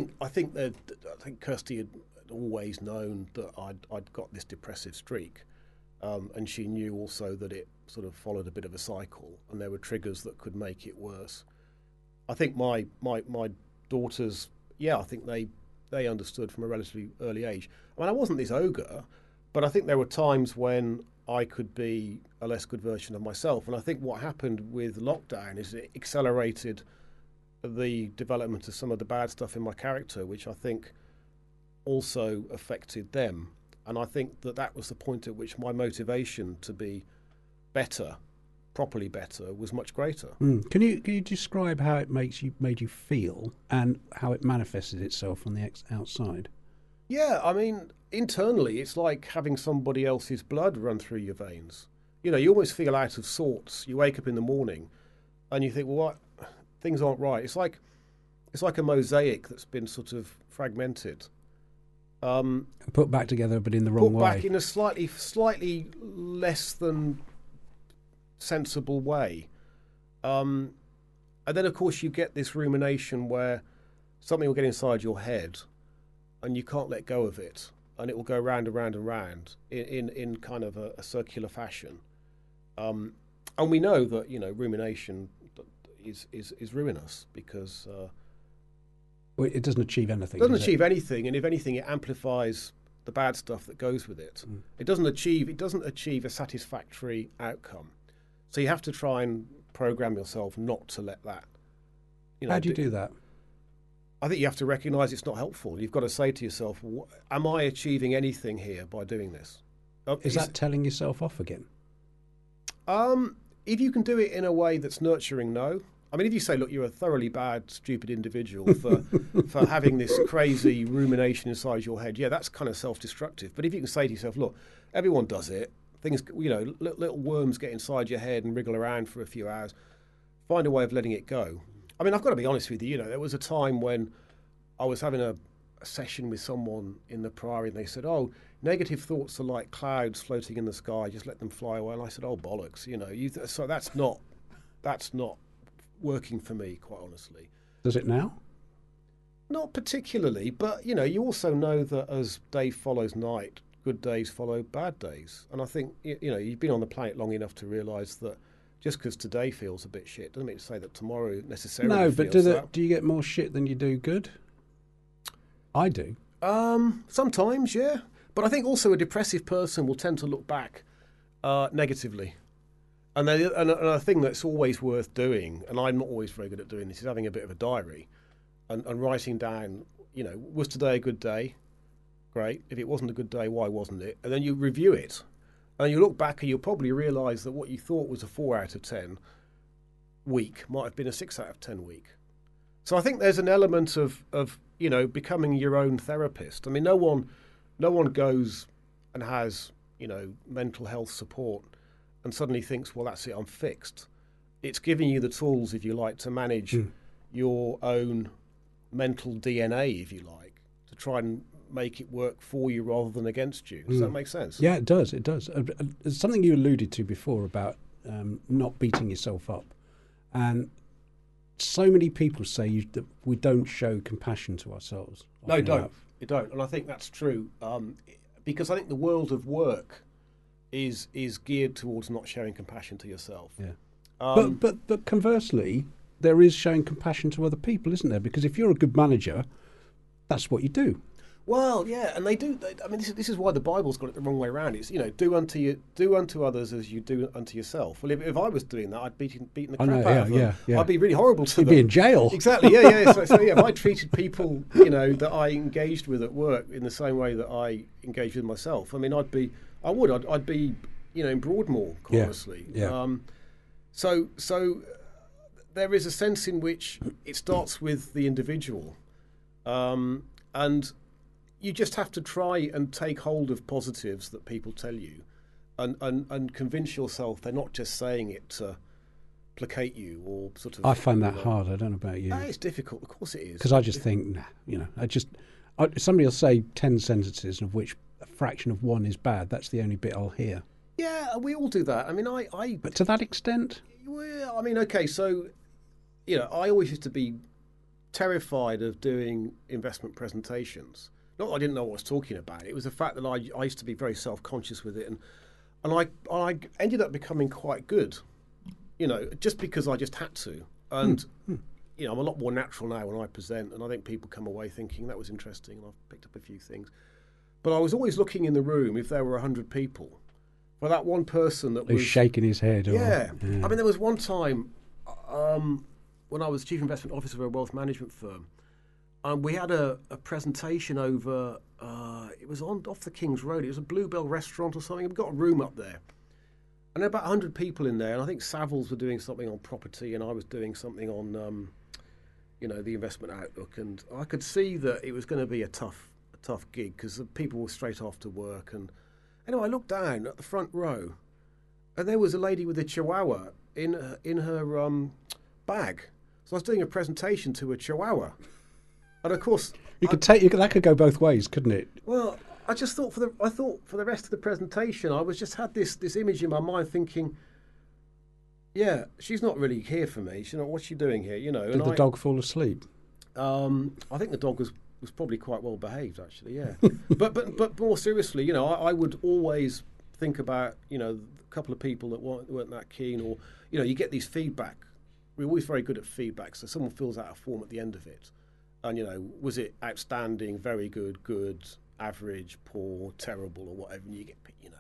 S3: Kirsty had always known that I'd got this depressive streak, and she knew also that it sort of followed a bit of a cycle, and there were triggers that could make it worse. I think my daughters, I think they understood from a relatively early age. I mean, I wasn't this ogre, but I think there were times when I could be a less good version of myself. And I think what happened with lockdown is it accelerated the development of some of the bad stuff in my character, which I think also affected them. And I think that was the point at which my motivation to be better, properly better, was much greater.
S2: Can you describe how it made you feel, and how it manifested itself on the outside?
S3: Yeah, I mean, internally, it's like having somebody else's blood run through your veins. You know, you always feel out of sorts. You wake up in the morning, and you think, well, what? Things aren't right. It's like a mosaic that's been sort of fragmented.
S2: Put back together, but in the wrong way.
S3: Put back in a slightly less than sensible way. And then, of course, you get this rumination where something will get inside your head and you can't let go of it, and it will go round and round and round in kind of a circular fashion. And we know that, you know, rumination is ruinous, because
S2: well, it doesn't achieve anything.
S3: It doesn't achieve anything, and if anything, it amplifies the bad stuff that goes with it. It doesn't achieve a satisfactory outcome. So you have to try and program yourself not to let that. You know,
S2: how do you do that?
S3: I think you have to recognise it's not helpful. You've got to say to yourself, am I achieving anything here by doing this?
S2: Is that telling yourself off again?
S3: If you can do it in a way that's nurturing, no. I mean, if you say, look, you're a thoroughly bad, stupid individual for having this crazy rumination inside your head, that's kind of self-destructive. But if you can say to yourself, look, everyone does it. Things, you know, little worms get inside your head and wriggle around for a few hours. Find a way of letting it go. I mean, I've got to be honest with you. You know, there was a time when I was having a session with someone in the Priory, and they said, "Oh, negative thoughts are like clouds floating in the sky. Just let them fly away." And I said, "Oh, bollocks! You know, so that's not working for me, quite honestly."
S2: Does it now?
S3: Not particularly, but you know, you also know that as day follows night, good days follow bad days. And I think, you know, you've been on the planet long enough to realise that just because today feels a bit shit doesn't mean to say that tomorrow necessarily
S2: No,
S3: feels
S2: but do you get more shit than you do good? I do.
S3: Sometimes, yeah. But I think also a depressive person will tend to look back negatively. And a thing that's always worth doing, and I'm not always very good at doing this, is having a bit of a diary and writing down, you know, was today a good day? Great. If it wasn't a good day, why wasn't it? And then you review it. And you look back and you'll probably realise that what you thought was a 4 out of 10 week might have been a 6 out of 10 week. So I think there's an element of you know, becoming your own therapist. I mean, no one goes and has, you know, mental health support and suddenly thinks, well, that's it, I'm fixed. It's giving you the tools, if you like, to manage your own mental DNA, if you like, to try and make it work for you rather than against you. Does that make sense?
S2: Yeah, it does. It does. It's something you alluded to before about not beating yourself up. And so many people say that we don't show compassion to ourselves.
S3: No, you don't. You don't, and I think that's true because I think the world of work is geared towards not showing compassion to yourself.
S2: Yeah. But conversely, there is showing compassion to other people, isn't there? Because if you're a good manager, that's what you do.
S3: Well, yeah, and they do. I mean, this is why the Bible's got it the wrong way around. It's do unto others as you do unto yourself. Well, if I was doing that, I'd beaten the crap out of them.
S2: Yeah.
S3: I'd be really horrible to
S2: You'd
S3: them.
S2: be in jail.
S3: Exactly. Yeah. So if I treated people, that I engaged with at work in the same way that I engaged with myself, I mean, I'd be in Broadmoor, quite honestly.
S2: Yeah.
S3: So there is a sense in which it starts with the individual, and you just have to try and take hold of positives that people tell you and convince yourself they're not just saying it to placate you or sort of...
S2: I find that hard. I don't know about you.
S3: It's difficult. Of course it is.
S2: Because I just think, somebody will say 10 sentences, of which a fraction of one is bad. That's the only bit I'll hear.
S3: Yeah, we all do that. I mean,
S2: But to that extent?
S3: Well, I mean, okay, so, I always used to be terrified of doing investment presentations. Not that I didn't know what I was talking about. It was the fact that I used to be very self-conscious with it, and I ended up becoming quite good, just because I just had to. And I'm a lot more natural now when I present, and I think people come away thinking that was interesting, and I've picked up a few things. But I was always looking in the room if there were 100 people for that one person that was
S2: shaking his head.
S3: Yeah. I mean, there was one time when I was chief investment officer of a wealth management firm. We had a presentation over, it was off the King's Road. It was a Bluebell restaurant or something. We've got a room up there. And there were about 100 people in there. And I think Savills were doing something on property and I was doing something on, the investment outlook. And I could see that it was going to be a tough gig because the people were straight after work. And anyway, I looked down at the front row and there was a lady with a chihuahua in her bag. So I was doing a presentation to a chihuahua. And of course,
S2: that could go both ways, couldn't it?
S3: Well, I just thought for the rest of the presentation, I had this image in my mind, thinking, yeah, she's not really here for me. What's she doing here?
S2: Did the dog fall asleep?
S3: I think the dog was probably quite well behaved, actually. Yeah, but more seriously, I would always think about a couple of people that weren't that keen, or you get these feedback. We're always very good at feedback, so someone fills out a form at the end of it. And, was it outstanding, very good, average, poor, terrible, or whatever, and you get,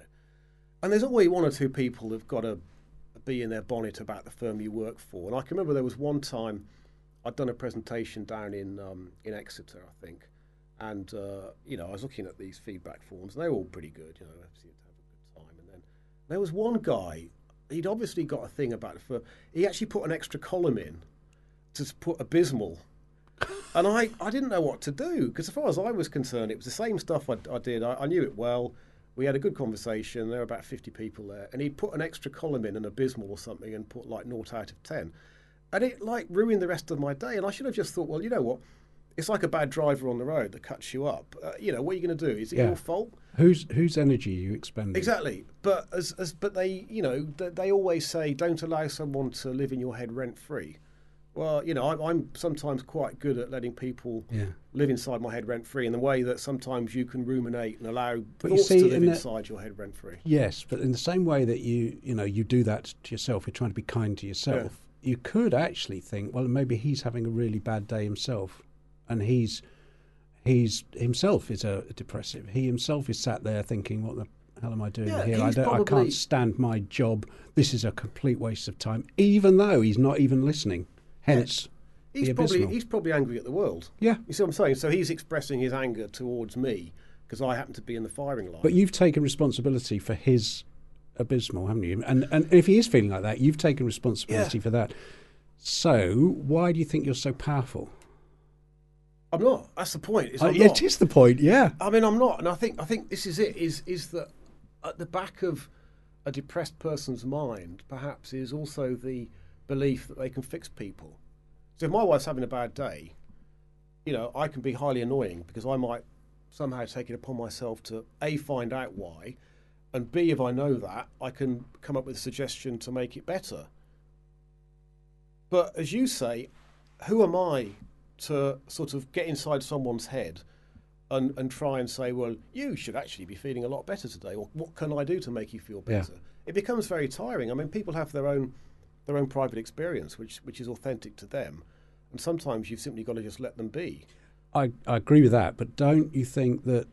S3: And there's always one or two people that've got to be in their bonnet about the firm you work for. And I can remember there was one time I'd done a presentation down in Exeter, I think. And, I was looking at these feedback forms, and they were all pretty good, obviously to have a good time. And then there was one guy, he'd obviously got a thing about the firm. He actually put an extra column in to put abysmal. And I didn't know what to do, because as far as I was concerned, it was the same stuff I did. I knew it well. We had a good conversation. There were about 50 people there. And he'd put an extra column in, an abysmal or something, and put 0 out of 10. And it ruined the rest of my day. And I should have just thought, well, you know what? It's like a bad driver on the road that cuts you up. What are you going to do? Is it your fault?
S2: Whose energy are you expending?
S3: Exactly. But but they, they always say, don't allow someone to live in your head rent-free. Well, I'm sometimes quite good at letting people live inside my head rent-free in the way that sometimes you can ruminate and allow thoughts to live inside your head rent-free.
S2: Yes, but in the same way that you do that to yourself, you're trying to be kind to yourself, you could actually think, well, maybe he's having a really bad day himself, and he's himself is a depressive. He himself is sat there thinking, what the hell am I doing here? I can't stand my job. This is a complete waste of time, even though he's not even listening. Hence,
S3: he's probably angry at the world.
S2: Yeah.
S3: You see what I'm saying? So he's expressing his anger towards me because I happen to be in the firing line.
S2: But you've taken responsibility for his abysmal, haven't you? And if he is feeling like that, you've taken responsibility for that. So why do you think you're so powerful?
S3: I'm not. That's the point.
S2: It is the point, yeah.
S3: I mean, I'm not. And I think this is it, is that at the back of a depressed person's mind, perhaps, is also the belief that they can fix people. So if my wife's having a bad day, I can be highly annoying because I might somehow take it upon myself to A, find out why, and B, if I know that, I can come up with a suggestion to make it better. But as you say, who am I to sort of get inside someone's head and try and say, well, you should actually be feeling a lot better today, or what can I do to make you feel better?
S2: Yeah.
S3: It becomes very tiring. I mean, people have their own private experience, which is authentic to them, and sometimes you've simply got to just let them be.
S2: I agree with that, but don't you think that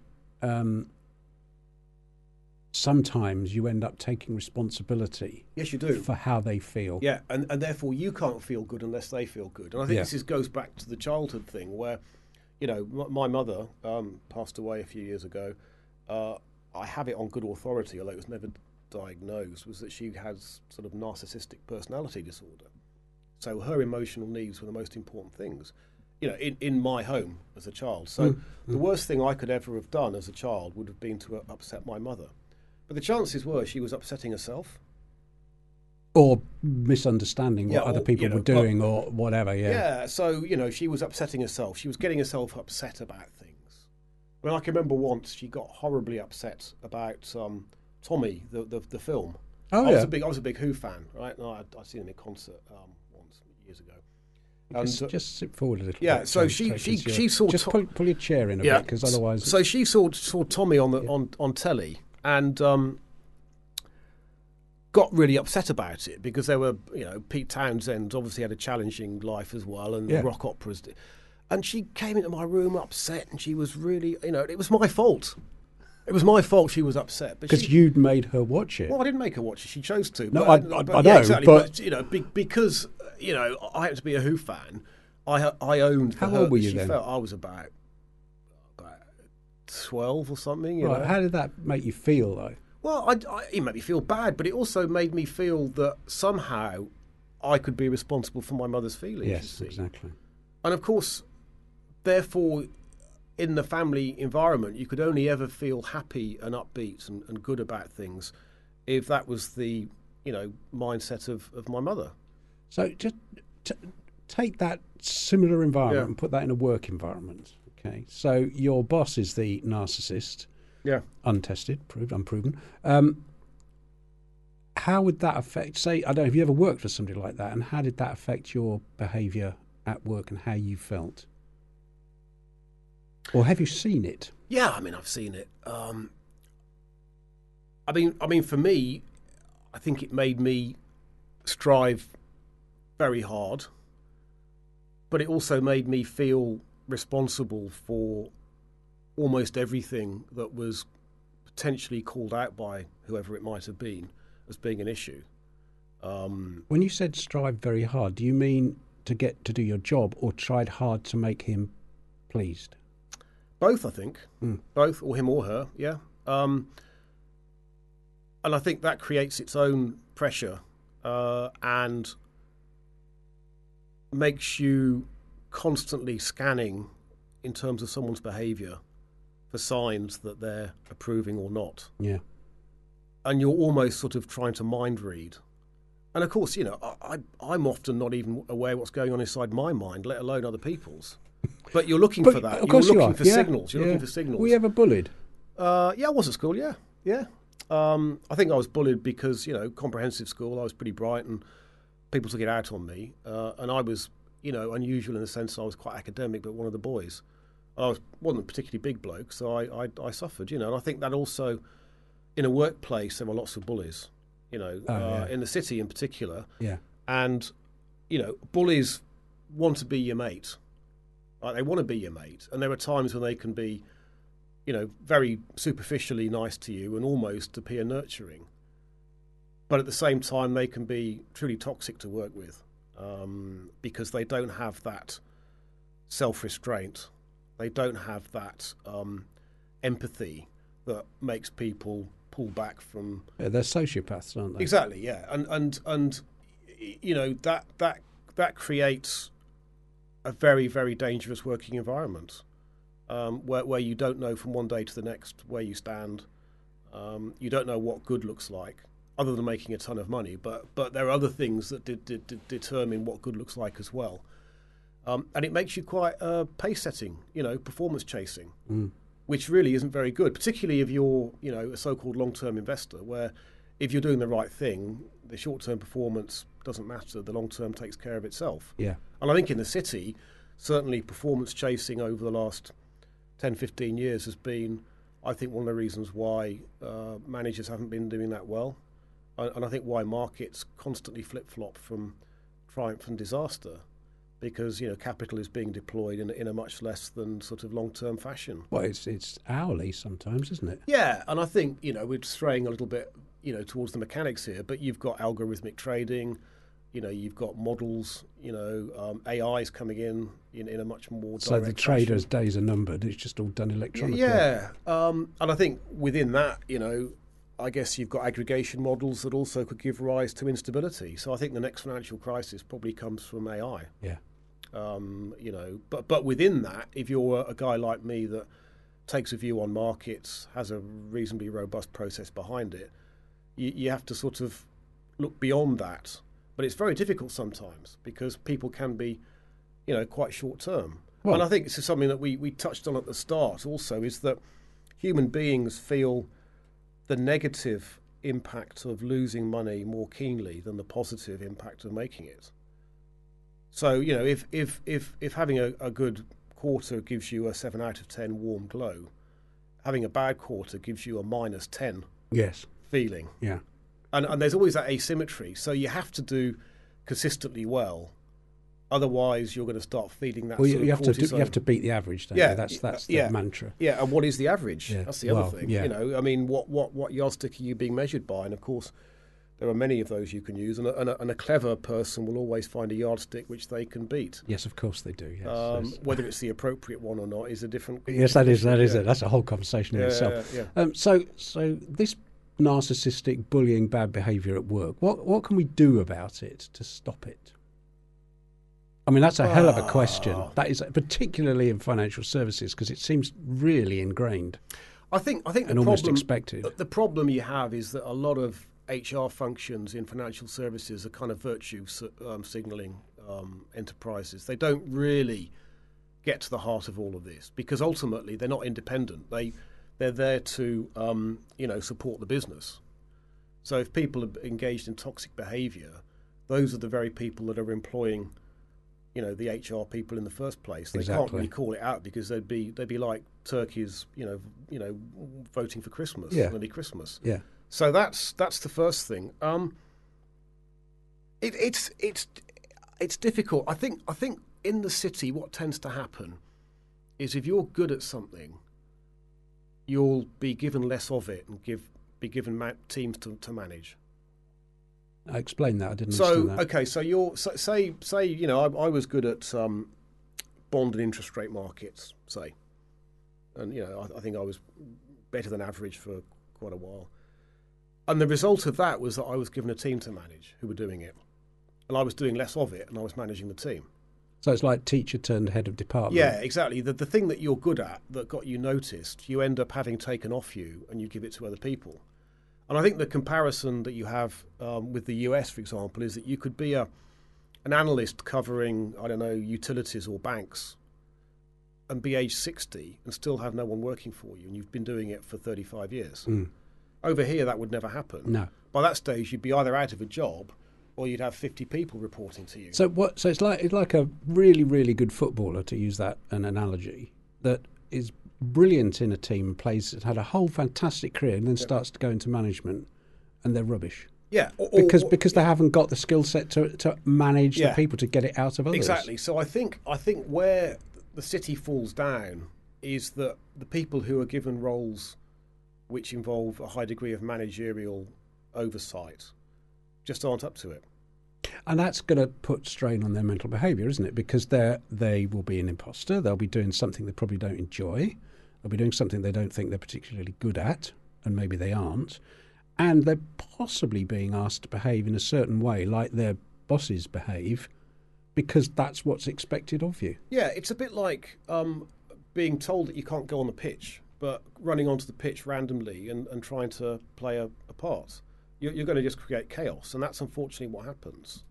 S2: sometimes you end up taking responsibility?
S3: Yes, you do.
S2: For how they feel.
S3: Yeah, and therefore you can't feel good unless they feel good. And I think
S2: Yeah.
S3: this goes back to the childhood thing where, you know, my mother passed away a few years ago. I have it on good authority, although it was never diagnosed, was that she has sort of narcissistic personality disorder. So her emotional needs were the most important things, you know, in my home as a child. So the worst thing I could ever have done as a child would have been to upset my mother. But the chances were she was upsetting herself.
S2: Or misunderstanding what other people were doing or whatever,
S3: Yeah, so, you know, she was upsetting herself. She was getting herself upset about things. I mean, I can remember once she got horribly upset about Tommy, the film.
S2: Oh,
S3: I was a big Who fan, right? And I'd seen him in concert once, years ago. And,
S2: just sit forward a little bit.
S3: Yeah, so
S2: Tom,
S3: she saw...
S2: Just pull your chair in a bit, because otherwise...
S3: So she saw Tommy on telly and got really upset about it because there were, you know, Pete Townsend obviously had a challenging life as well, and the rock operas did. And she came into my room upset, and she was really, you know, it was my fault. It was my fault she was upset.
S2: Because you'd made her watch it.
S3: Well, I didn't make her watch it. She chose to.
S2: No,
S3: but,
S2: I
S3: but,
S2: know,
S3: yeah, exactly.
S2: but
S3: you know, because, you know, I happen to be a Who fan, I owned the
S2: How old were you
S3: she
S2: then?
S3: felt. I was about 12 or something. You
S2: right,
S3: know?
S2: how did that make you feel, though?
S3: Well, it made me feel bad, but it also made me feel that somehow I could be responsible for my mother's feelings.
S2: Yes,
S3: you see.
S2: exactly.
S3: And of course, therefore, in the family environment, you could only ever feel happy and upbeat and good about things if that was the, you know, mindset of my mother.
S2: So just take that similar environment and put that in a work environment. Okay, so your boss is the narcissist.
S3: Yeah.
S2: Untested, unproven. How would that affect, say, I don't know, have you ever worked for somebody like that, and how did that affect your behaviour at work and how you felt? Or have you seen it?
S3: Yeah, I mean, I've seen it. I mean, for me, I think it made me strive very hard, but it also made me feel responsible for almost everything that was potentially called out by whoever it might have been as being an issue.
S2: When you said strive very hard, do you mean to get to do your job or tried hard to make him pleased?
S3: Both, I think. Both, or him or her, yeah. And I think that creates its own pressure and makes you constantly scanning in terms of someone's behaviour for signs that they're approving or not.
S2: Yeah.
S3: And you're almost sort of trying to mind read. And of course, you know, I'm often not even aware what's going on inside my mind, let alone other people's. But you're looking for that.
S2: Of course
S3: you're
S2: you
S3: looking
S2: are.
S3: for
S2: Yeah,
S3: signals. You're
S2: yeah.
S3: looking for signals.
S2: Were you ever bullied?
S3: Yeah, I was at school, yeah. I think I was bullied because, you know, comprehensive school, I was pretty bright and people took it out on me. And I was, you know, unusual in the sense I was quite academic, but one of the boys. I wasn't a particularly big bloke, so I suffered, you know. And I think that also, in a workplace, there were lots of bullies, you know, in the city in particular.
S2: Yeah.
S3: And, you know, bullies want to be your mate. Right? They want to be your mate. And there are times when they can be, you know, very superficially nice to you and almost appear nurturing. But at the same time, they can be truly toxic to work with because they don't have that self-restraint. They don't have that empathy that makes people pull back from...
S2: Yeah, they're sociopaths, aren't they?
S3: Exactly, yeah. And you know, that creates a very, very dangerous working environment where you don't know from one day to the next where you stand. You don't know what good looks like, other than making a ton of money. But there are other things that determine what good looks like as well. And it makes you quite pace-setting, you know, performance chasing, which really isn't very good, particularly if you're, you know, a so-called long-term investor, where if you're doing the right thing, the short-term performance doesn't matter. The long-term takes care of itself.
S2: Yeah.
S3: And I think in the city, certainly performance chasing over the last 10, 15 years has been, I think, one of the reasons why managers haven't been doing that well. And I think why markets constantly flip-flop from triumph and disaster, because capital is being deployed in a much less than sort of long-term fashion.
S2: Well, it's hourly sometimes, isn't it?
S3: Yeah, and I think we're straying a little bit towards the mechanics here, but you've got algorithmic trading, you've got models, AI is coming in a much more direct
S2: So the traders'
S3: fashion.
S2: days are numbered. It's just all done electronically.
S3: Yeah, and I think within that, I guess you've got aggregation models that also could give rise to instability. So I think the next financial crisis probably comes from AI.
S2: Yeah.
S3: But within that, if you're a guy like me that takes a view on markets, has a reasonably robust process behind it, you have to sort of look beyond that. But it's very difficult sometimes because people can be, quite short term.
S2: Well,
S3: and I think this is something that we touched on at the start also, is that human beings feel the negative impact of losing money more keenly than the positive impact of making it. So, if having a good quarter gives you a 7 out of 10 warm glow, having a bad quarter gives you a -10
S2: yes.
S3: feeling.
S2: Yeah.
S3: And there's always that asymmetry. So you have to do consistently well. Otherwise, you're going to start feeding that
S2: Well,
S3: sort
S2: you
S3: of
S2: have to
S3: cortisol.
S2: you have to beat the average, don't
S3: Yeah,
S2: you? That's the
S3: yeah.
S2: mantra.
S3: Yeah, and what is the average?
S2: Yeah.
S3: That's the
S2: Well,
S3: other thing.
S2: yeah.
S3: I mean, what yardstick are you being measured by? And of course, there are many of those you can use, and a clever person will always find a yardstick which they can beat.
S2: Yes, of course they do. Yes.
S3: Whether it's the appropriate one or not is a different.
S2: Yes, that is
S3: yeah.
S2: it. That's a whole conversation in itself.
S3: Yeah.
S2: So this narcissistic, bullying, bad behaviour at work. What can we do about it to stop it? I mean, that's a hell of a question. That is particularly in financial services because it seems really ingrained.
S3: I think
S2: and
S3: the
S2: almost
S3: problem,
S2: expected.
S3: The problem you have is that a lot of HR functions in financial services are kind of virtue signalling enterprises. They don't really get to the heart of all of this because ultimately they're not independent. They're there to support the business. So if people are engaged in toxic behaviour, those are the very people that are employing the HR people in the first place. They can't really call it out because they'd be like turkeys, voting for Christmas, early Christmas.
S2: Yeah.
S3: So that's the first thing. It's difficult. I think in the city, what tends to happen is if you're good at something, you'll be given less of it and be given teams to manage.
S2: I explained that. I didn't understand that.
S3: Okay, so you're say I was good at bond and interest rate markets, say, and I think I was better than average for quite a while. And the result of that was that I was given a team to manage who were doing it, and I was doing less of it, and I was managing the team.
S2: So it's like teacher turned head of department.
S3: Yeah, exactly. The thing that you're good at that got you noticed, you end up having taken off you, and you give it to other people. And I think the comparison that you have with the US, for example, is that you could be an analyst covering, I don't know, utilities or banks and be age 60 and still have no one working for you, and you've been doing it for 35 years. Over here, that would never happen.
S2: No.
S3: By that stage, you'd be either out of a job or you'd have 50 people reporting to you.
S2: So it's like a really, really good footballer, to use that an analogy, that is brilliant in a team, has had a whole fantastic career, and then starts to go into management, and they're rubbish.
S3: Yeah,
S2: because they haven't got the skill set to manage the people, to get it out of others.
S3: Exactly. So I think where the city falls down is that the people who are given roles which involve a high degree of managerial oversight just aren't up to it.
S2: And that's going to put strain on their mental behaviour, isn't it? Because they will be an imposter. They'll be doing something they probably don't enjoy. They'll be doing something they don't think they're particularly good at, and maybe they aren't. And they're possibly being asked to behave in a certain way, like their bosses behave, because that's what's expected of you.
S3: Yeah, it's a bit like being told that you can't go on the pitch, but running onto the pitch randomly and trying to play a part. You're going to just create chaos, and that's unfortunately what happens.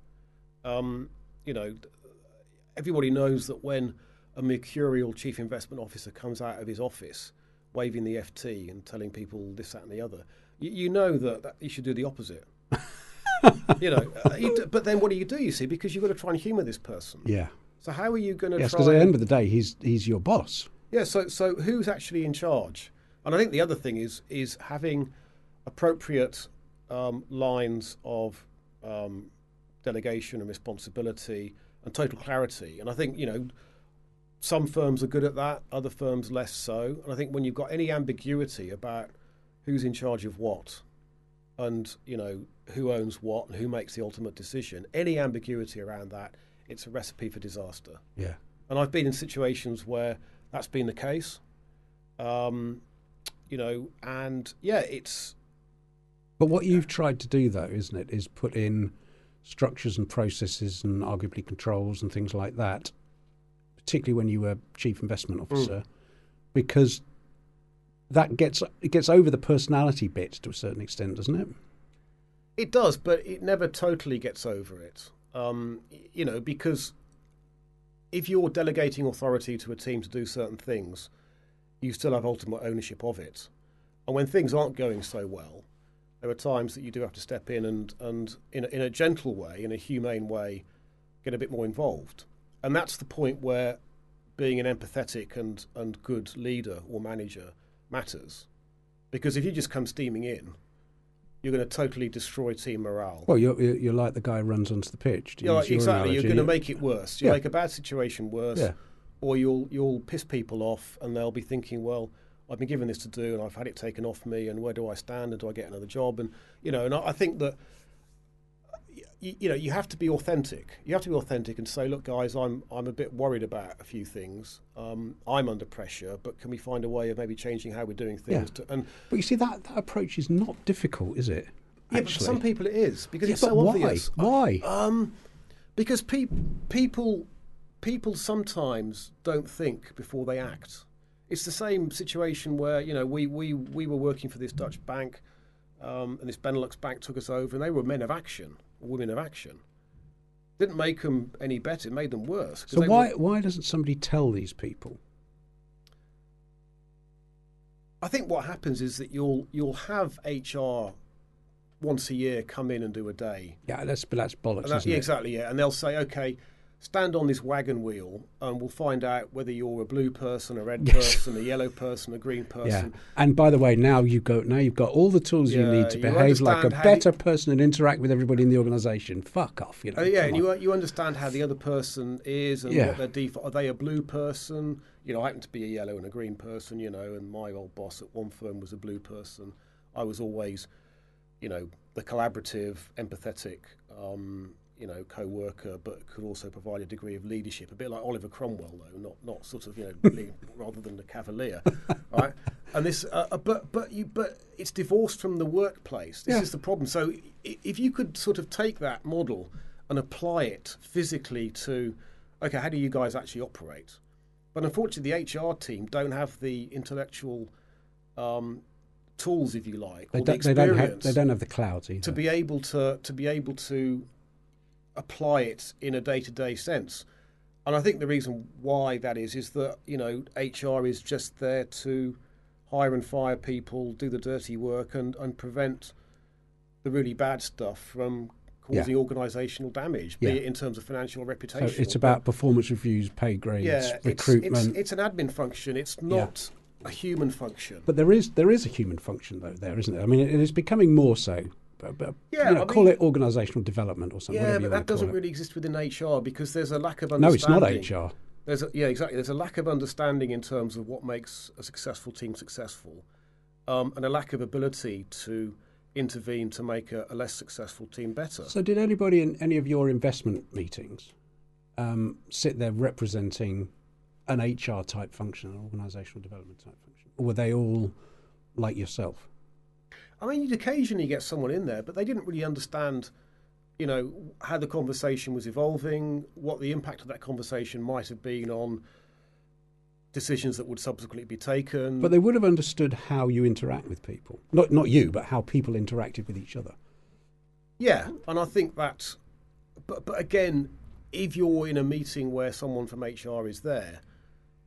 S3: Everybody knows that when a mercurial chief investment officer comes out of his office waving the FT and telling people this, that and the other, you know that you should do the opposite. But then what do? You see, because you've got to try and humour this person.
S2: Yeah.
S3: So how are you going to try?
S2: Yes, because at the end of the day, he's your boss.
S3: Yeah. So who's actually in charge? And I think the other thing is having appropriate lines of delegation and responsibility and total clarity. And I think some firms are good at that, other firms less so. And I think when you've got any ambiguity about who's in charge of what, and who owns what and who makes the ultimate decision, any ambiguity around that, it's a recipe for disaster.
S2: Yeah.
S3: And I've been in situations where that's been the case. It's.
S2: But what you've tried to do, though, isn't it, is put in structures and processes and arguably controls and things like that, particularly when you were chief investment officer, because it gets over the personality bit to a certain extent, doesn't it?
S3: It does, but it never totally gets over it. Because if you're delegating authority to a team to do certain things, you still have ultimate ownership of it. And when things aren't going so well, there are times that you do have to step in and in a gentle way, in a humane way, get a bit more involved. And that's the point where being an empathetic and good leader or manager matters. Because if you just come steaming in, you're going to totally destroy team morale.
S2: Well, you're like the guy who runs onto the pitch.
S3: Exactly. You're going to make it worse. You make a bad situation worse, or you'll piss people off, and they'll be thinking, well, I've been given this to do, and I've had it taken off me, and where do I stand, and do I get another job? And and I think that you have to be authentic. You have to be authentic and say, look, guys, I'm a bit worried about a few things. I'm under pressure, but can we find a way of maybe changing how we're doing things?
S2: Yeah. But you see, that approach is not difficult, is it?
S3: Yeah, but for some people it is, because it's so
S2: why?
S3: obvious.
S2: Why?
S3: Because people sometimes don't think before they act. It's the same situation where we were working for this Dutch bank, and this Benelux bank took us over, and they were men of action, or women of action. Didn't make them any better; it made them worse.
S2: So why doesn't somebody tell these people?
S3: I think what happens is that you'll have HR once a year come in and do a day.
S2: Yeah, that's bollocks, isn't it?
S3: Exactly, yeah. And they'll say, okay, stand on this wagon wheel and we'll find out whether you're a blue person, a red person, a yellow person, a green person.
S2: Yeah. And by the way, now you've got all the tools you need to behave like a better person and interact with everybody in the organisation. Fuck off,
S3: and you understand how the other person is and what their default. Are they a blue person? I happen to be a yellow and a green person, and my old boss at one firm was a blue person. I was always, the collaborative, empathetic, co-worker, but could also provide a degree of leadership, a bit like Oliver Cromwell, though, not sort of, rather than the cavalier, right? And this, but it's divorced from the workplace. This is the problem. So if you could sort of take that model and apply it physically to, okay, how do you guys actually operate? But unfortunately, the HR team don't have the intellectual tools, if you like, or the experience.
S2: They don't have the clout either.
S3: To be able to apply it in a day-to-day sense. And I think the reason why that is that, HR is just there to hire and fire people, do the dirty work and prevent the really bad stuff from causing organisational damage, be it in terms of financial reputation.
S2: So it's about performance reviews, pay grades, recruitment.
S3: It's an admin function. It's not a human function.
S2: But there is a human function, though, there, isn't it? I mean, it is becoming more so. Call it organisational development or something.
S3: Yeah, but that doesn't really exist within HR because there's a lack of understanding.
S2: No, it's not HR.
S3: Exactly. There's a lack of understanding in terms of what makes a successful team successful, and a lack of ability to intervene to make a less successful team better.
S2: So did anybody in any of your investment meetings sit there representing an HR type function, an organisational development type function? Or were they all like yourself?
S3: I mean, you'd occasionally get someone in there, but they didn't really understand, how the conversation was evolving, what the impact of that conversation might have been on decisions that would subsequently be taken.
S2: But they would have understood how you interact with people. Not you, but how people interacted with each other.
S3: Yeah, and I think that... But again, if you're in a meeting where someone from HR is there,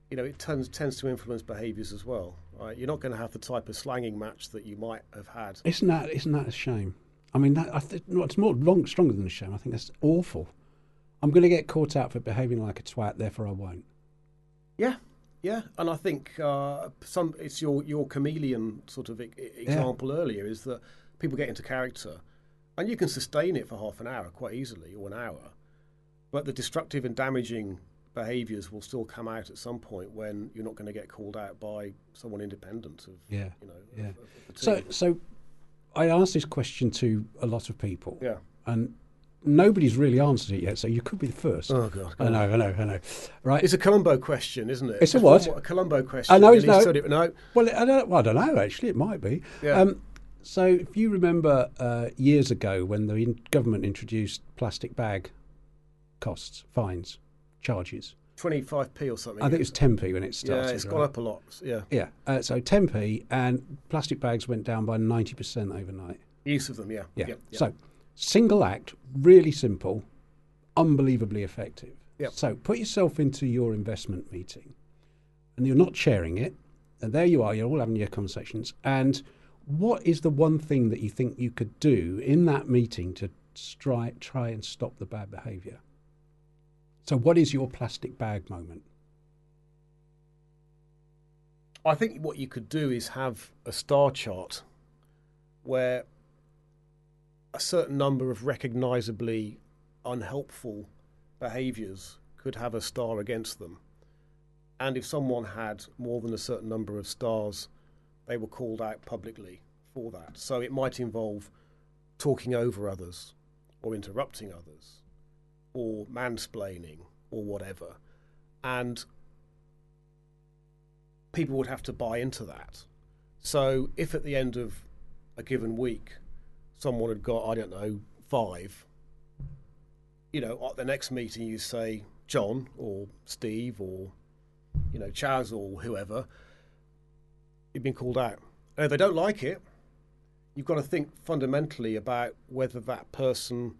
S3: it tends to influence behaviours as well. Right? You're not going to have the type of slanging match that you might have had.
S2: Isn't that a shame? I mean, it's stronger than a shame. I think that's awful. I'm going to get caught out for behaving like a twat, therefore I won't.
S3: Yeah, and I think it's your chameleon sort of example earlier is that people get into character, and you can sustain it for half an hour quite easily, or an hour, but the destructive and damaging behaviours will still come out at some point when you're not going to get called out by someone independent of of the team.
S2: So I asked this question to a lot of people, and nobody's really answered it yet, so you could be the first.
S3: Oh, God.
S2: I know. Right.
S3: It's a Columbo question, isn't it?
S2: It's a what?
S3: A Columbo question.
S2: I know it's
S3: no.
S2: No. Well, I don't know, actually. It might be.
S3: Yeah.
S2: So if you remember years ago when the government introduced plastic bag costs, fines, charges.
S3: 25p or something.
S2: I think it was 10p when it started.
S3: Yeah, it's gone up a lot. Yeah.
S2: Yeah. So 10p, and plastic bags went down by 90% overnight.
S3: Use of them, yeah.
S2: Yeah. So single act, really simple, unbelievably effective.
S3: Yep.
S2: So put yourself into your investment meeting, and you're not chairing it, and there you are, you're all having your conversations, and what is the one thing that you think you could do in that meeting to try and stop the bad behaviour? So what is your plastic bag moment?
S3: I think what you could do is have a star chart where a certain number of recognisably unhelpful behaviours could have a star against them. And if someone had more than a certain number of stars, they were called out publicly for that. So it might involve talking over others, or interrupting others, or mansplaining, or whatever. And people would have to buy into that. So if at the end of a given week someone had got, 5, at the next meeting you say, John or Steve or, Chaz or whoever, you've been called out. And if they don't like it, you've got to think fundamentally about whether that person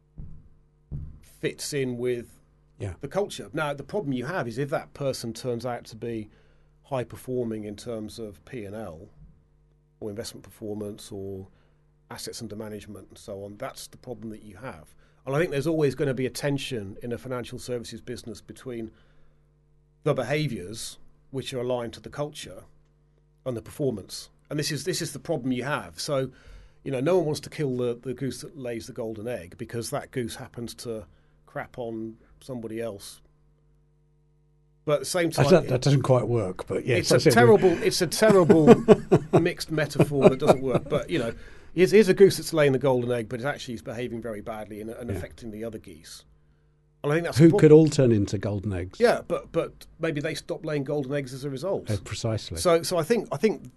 S3: fits in with the culture. Now, the problem you have is if that person turns out to be high performing in terms of P&L or investment performance or assets under management and so on, that's the problem that you have. And I think there's always going to be a tension in a financial services business between the behaviours which are aligned to the culture and the performance. And this is the problem you have. So, no one wants to kill the goose that lays the golden egg, because that goose happens to crap on somebody else. But at the same time,
S2: that doesn't quite work. But yes,
S3: it's a terrible mixed metaphor that doesn't work. But here's a goose that's laying the golden egg, but it actually is behaving very badly and affecting the other geese. And I think that's
S2: who could all turn into golden eggs.
S3: Yeah, but maybe they stop laying golden eggs as a result.
S2: Precisely.
S3: So I think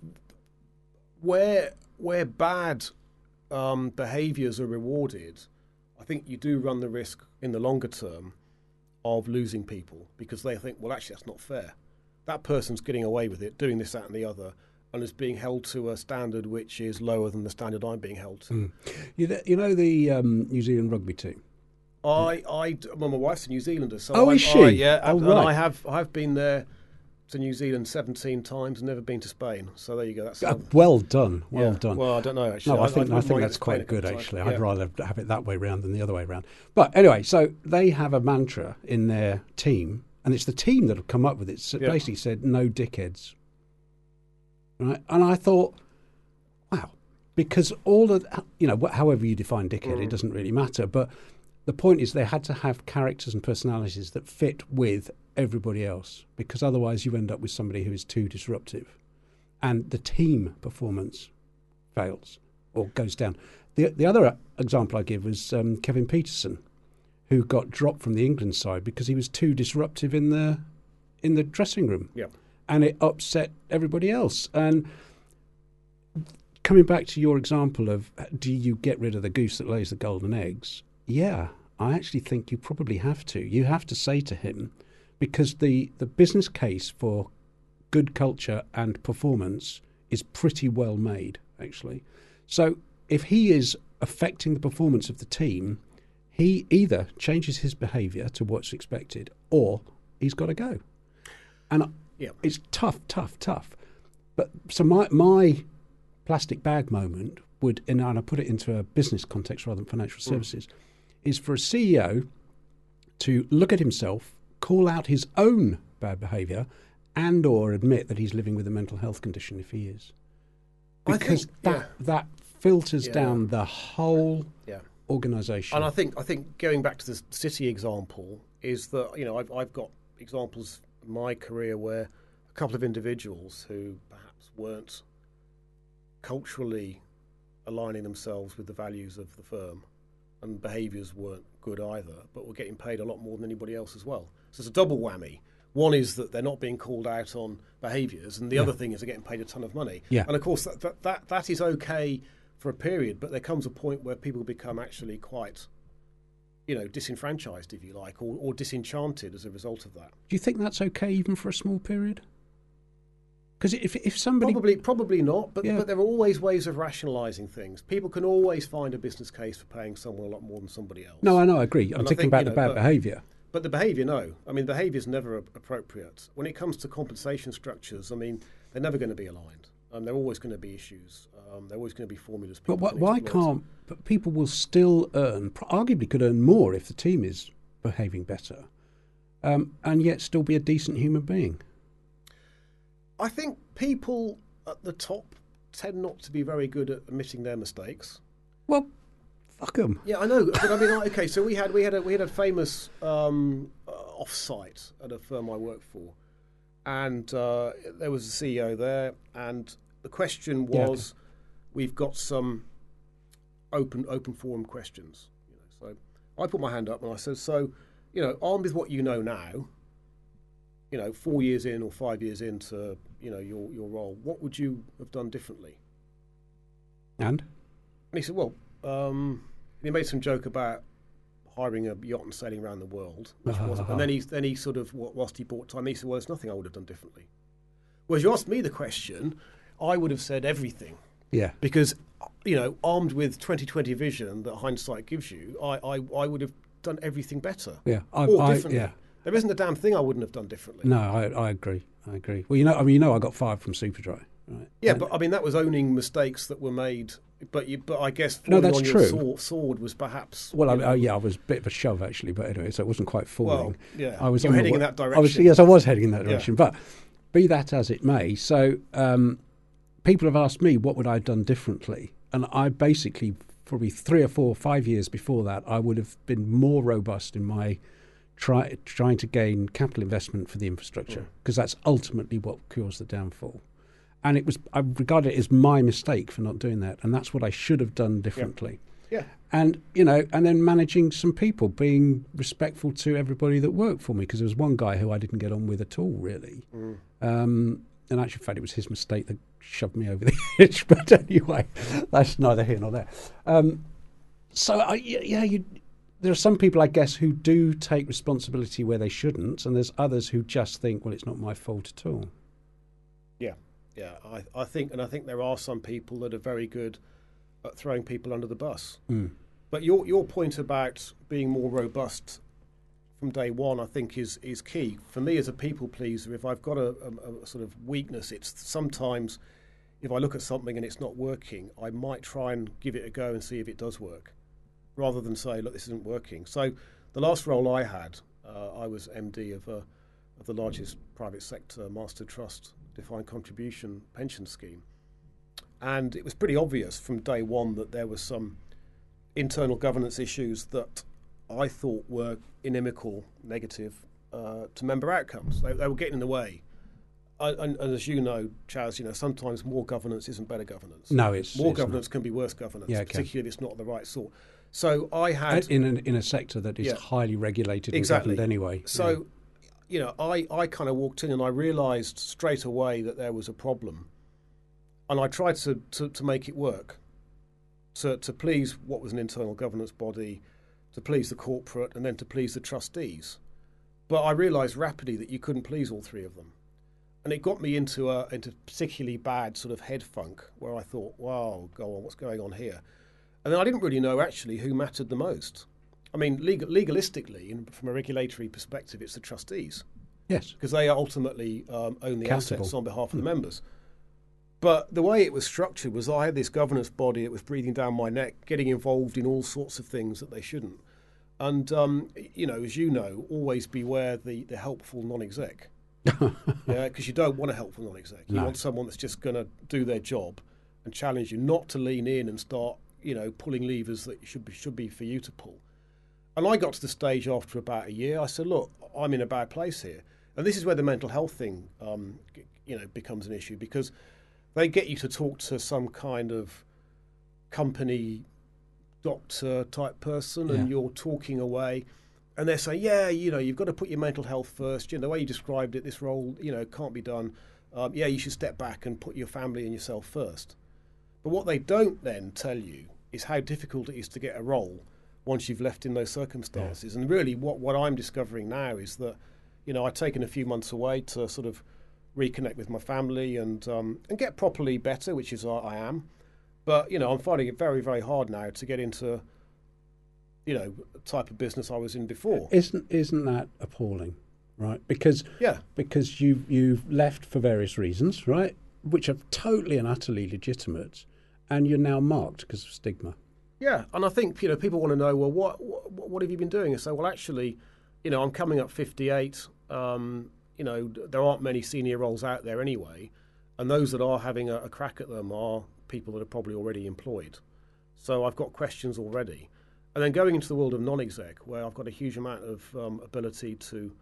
S3: where bad behaviours are rewarded, I think you do run the risk in the longer term of losing people, because they think, well, actually, that's not fair. That person's getting away with it, doing this, that, and the other, and is being held to a standard which is lower than the standard I'm being held to.
S2: You know the New Zealand rugby team?
S3: Well, my wife's a New Zealander, so
S2: is she?
S3: And I've been there to New Zealand 17 times and never been to Spain. So there you go. That's
S2: well done. Well done.
S3: Well, I don't know actually.
S2: No, I think that's quite good actually. I'd rather have it that way round than the other way round. But anyway, so they have a mantra in their team, and it's the team that have come up with it. So basically said, "No dickheads." Right, and I thought, wow, because all of however you define dickhead, it doesn't really matter. But the point is, they had to have characters and personalities that fit with everybody else, because otherwise you end up with somebody who is too disruptive, and the team performance fails or goes down. The other example I give was Kevin Peterson, who got dropped from the England side because he was too disruptive in the dressing room, and it upset everybody else. And coming back to your example of do you get rid of the goose that lays the golden eggs? Yeah, I actually think you probably have to. You have to say to him, because the business case for good culture and performance is pretty well made, actually. So if he is affecting the performance of the team, he either changes his behaviour to what's expected, or he's got to go. And
S3: Yeah.
S2: it's tough. But so my plastic bag moment would, and I put it into a business context rather than financial services, is for a CEO to look at himself, call out his own bad behaviour, and or admit that he's living with a mental health condition if he is. Because that filters down the whole organisation.
S3: And I think going back to the city example is that, I've got examples in my career where a couple of individuals who perhaps weren't culturally aligning themselves with the values of the firm and behaviours weren't good either, but were getting paid a lot more than anybody else as well. So it's a double whammy. One is that they're not being called out on behaviours, and the other thing is they're getting paid a ton of money.
S2: Yeah.
S3: And of course that is okay for a period, but there comes a point where people become actually quite, disenfranchised, if you like, or disenchanted as a result of that.
S2: Do you think that's okay even for a small period? Because if somebody...
S3: Probably not, but there are always ways of rationalising things. People can always find a business case for paying someone a lot more than somebody else.
S2: No, I know, I agree. I'm thinking about the bad behaviour.
S3: But the behaviour, no. I mean, behaviour is never appropriate. When it comes to compensation structures, I mean, they're never going to be aligned. There are always going to be issues. There are always going to be formulas.
S2: But why can't... But people will still earn, arguably could earn more if the team is behaving better, and yet still be a decent human being.
S3: I think people at the top tend not to be very good at admitting their mistakes.
S2: Well, fuck them.
S3: Yeah, I know. But I mean, okay. So we had a famous off-site at a firm I worked for, and there was a CEO there, and the question was, we've got some open forum questions. So I put my hand up and I said, so, armed with what you know now, 4 years in or 5 years into, your role, what would you have done differently?
S2: And
S3: he said, well, he made some joke about hiring a yacht and sailing around the world, which wasn't. And then he sort of, whilst he bought time, he said, well, there's nothing I would have done differently. Whereas you asked me the question, I would have said everything.
S2: Yeah.
S3: Because, armed with 20/20 vision that hindsight gives you, I would have done everything better.
S2: Yeah.
S3: Or differently.
S2: Yeah.
S3: There isn't a damn thing I wouldn't have done differently.
S2: No, I agree. Well, I got fired from Superdry, right?
S3: Yeah, but I mean that was owning mistakes that were made. But I guess
S2: no, that's
S3: on
S2: true.
S3: Your sword was perhaps.
S2: Well, I was a bit of a shove actually, but anyway, so it wasn't quite falling.
S3: Well, yeah,
S2: I was
S3: heading in that direction.
S2: I was heading in that direction. But be that as it may, so people have asked me what would I have done differently, and I basically probably 3 or 4 or 5 years before that, I would have been more robust in my trying to gain capital investment for the infrastructure, because that's ultimately what caused the downfall. And I regard it as my mistake for not doing that, and that's what I should have done differently.
S3: Yeah.
S2: And and then managing some people, being respectful to everybody that worked for me, because there was one guy who I didn't get on with at all, really. And actually, in fact, it was his mistake that shoved me over the edge. But anyway, that's neither here nor there. There are some people, I guess, who do take responsibility where they shouldn't, and there's others who just think, well, it's not my fault at all.
S3: Yeah, I think there are some people that are very good at throwing people under the bus. But your point about being more robust from day one, I think, is key. For me as a people pleaser, if I've got a sort of weakness, it's sometimes if I look at something and it's not working, I might try and give it a go and see if it does work, rather than say, look, this isn't working. So the last role I had, I was MD of the largest private sector master trust defined contribution pension scheme. And it was pretty obvious from day one that there were some internal governance issues that I thought were inimical, negative to member outcomes. They were getting in the way. And as you know, Chaz, sometimes more governance isn't better governance.
S2: No, it's
S3: more governance can be worse governance, particularly if it's not the right sort. So I had
S2: in a sector that is highly regulated and governed anyway.
S3: So, I kind of walked in and I realised straight away that there was a problem, and I tried to make it work, to please what was an internal governance body, to please the corporate, and then to please the trustees. But I realised rapidly that you couldn't please all three of them. And it got me into particularly bad sort of head funk where I thought, wow, go on, what's going on here? And then I didn't really know actually who mattered the most. I mean, legalistically, and from a regulatory perspective, it's the trustees.
S2: Yes.
S3: because they ultimately own the
S2: Accountable.
S3: assets on behalf of the members. But the way it was structured was I had this governance body that was breathing down my neck, getting involved in all sorts of things that they shouldn't. And, as you know, always beware the helpful non-exec. Because you don't want a helpful non-exec. You want someone that's just going to do their job and challenge you, not to lean in and start, pulling levers that should be for you to pull. And I got to the stage after about a year, I said, look, I'm in a bad place here. And this is where the mental health thing, becomes an issue, because they get you to talk to some kind of company doctor type person, and you're talking away, and they're saying, you've got to put your mental health first. The way you described it, this role, can't be done. You should step back and put your family and yourself first. But what they don't then tell you is how difficult it is to get a role once you've left in those circumstances. And really what I'm discovering now is that, I've taken a few months away to sort of reconnect with my family and get properly better, which is I am. But, I'm finding it very, very hard now to get into, the type of business I was in before.
S2: Isn't that appalling, right? Because you've left for various reasons, right, which are totally and utterly legitimate, and you're now marked because of stigma.
S3: Yeah, and I think, people want to know, well, what have you been doing? And so, well, actually, I'm coming up 58. There aren't many senior roles out there anyway, and those that are having a crack at them are people that are probably already employed. So I've got questions already. And then going into the world of non-exec, where I've got a huge amount of ability to,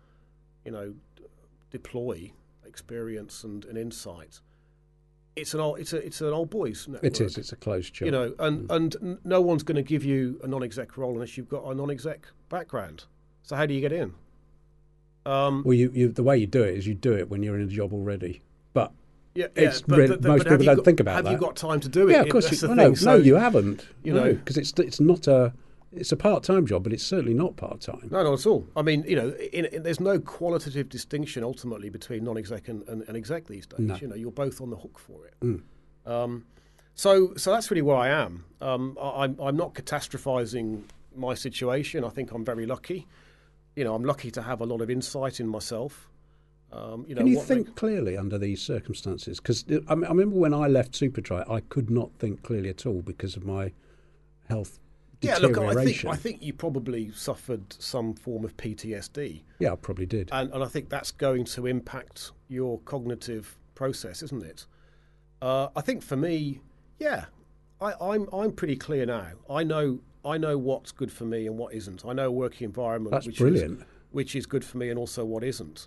S3: deploy experience and insight. It's an old boys network.
S2: It is. It's a closed job.
S3: And no one's going to give you a non-exec role unless you've got a non-exec background. So how do you get in?
S2: Well, the way you do it is you do it when you're in a job already. But most
S3: people
S2: don't think about that.
S3: Have you got time to do it?
S2: Yeah, of course. No, you haven't. Because it's not it's a part-time job, but it's certainly not part-time.
S3: No, not at all. I mean, there's no qualitative distinction ultimately between non-exec and exec these days.
S2: No.
S3: You're both on the hook for it. So that's really where I am. I'm not catastrophizing my situation. I think I'm very lucky. I'm lucky to have a lot of insight in myself.
S2: Can you think clearly under these circumstances? Because I remember when I left Superdry, I could not think clearly at all because of my health deterioration.
S3: I think you probably suffered some form of PTSD.
S2: Yeah, I probably did.
S3: And I think that's going to impact your cognitive process, isn't it? I think for me, I'm pretty clear now. I know what's good for me and what isn't. I know a working environment which is good for me and also what isn't.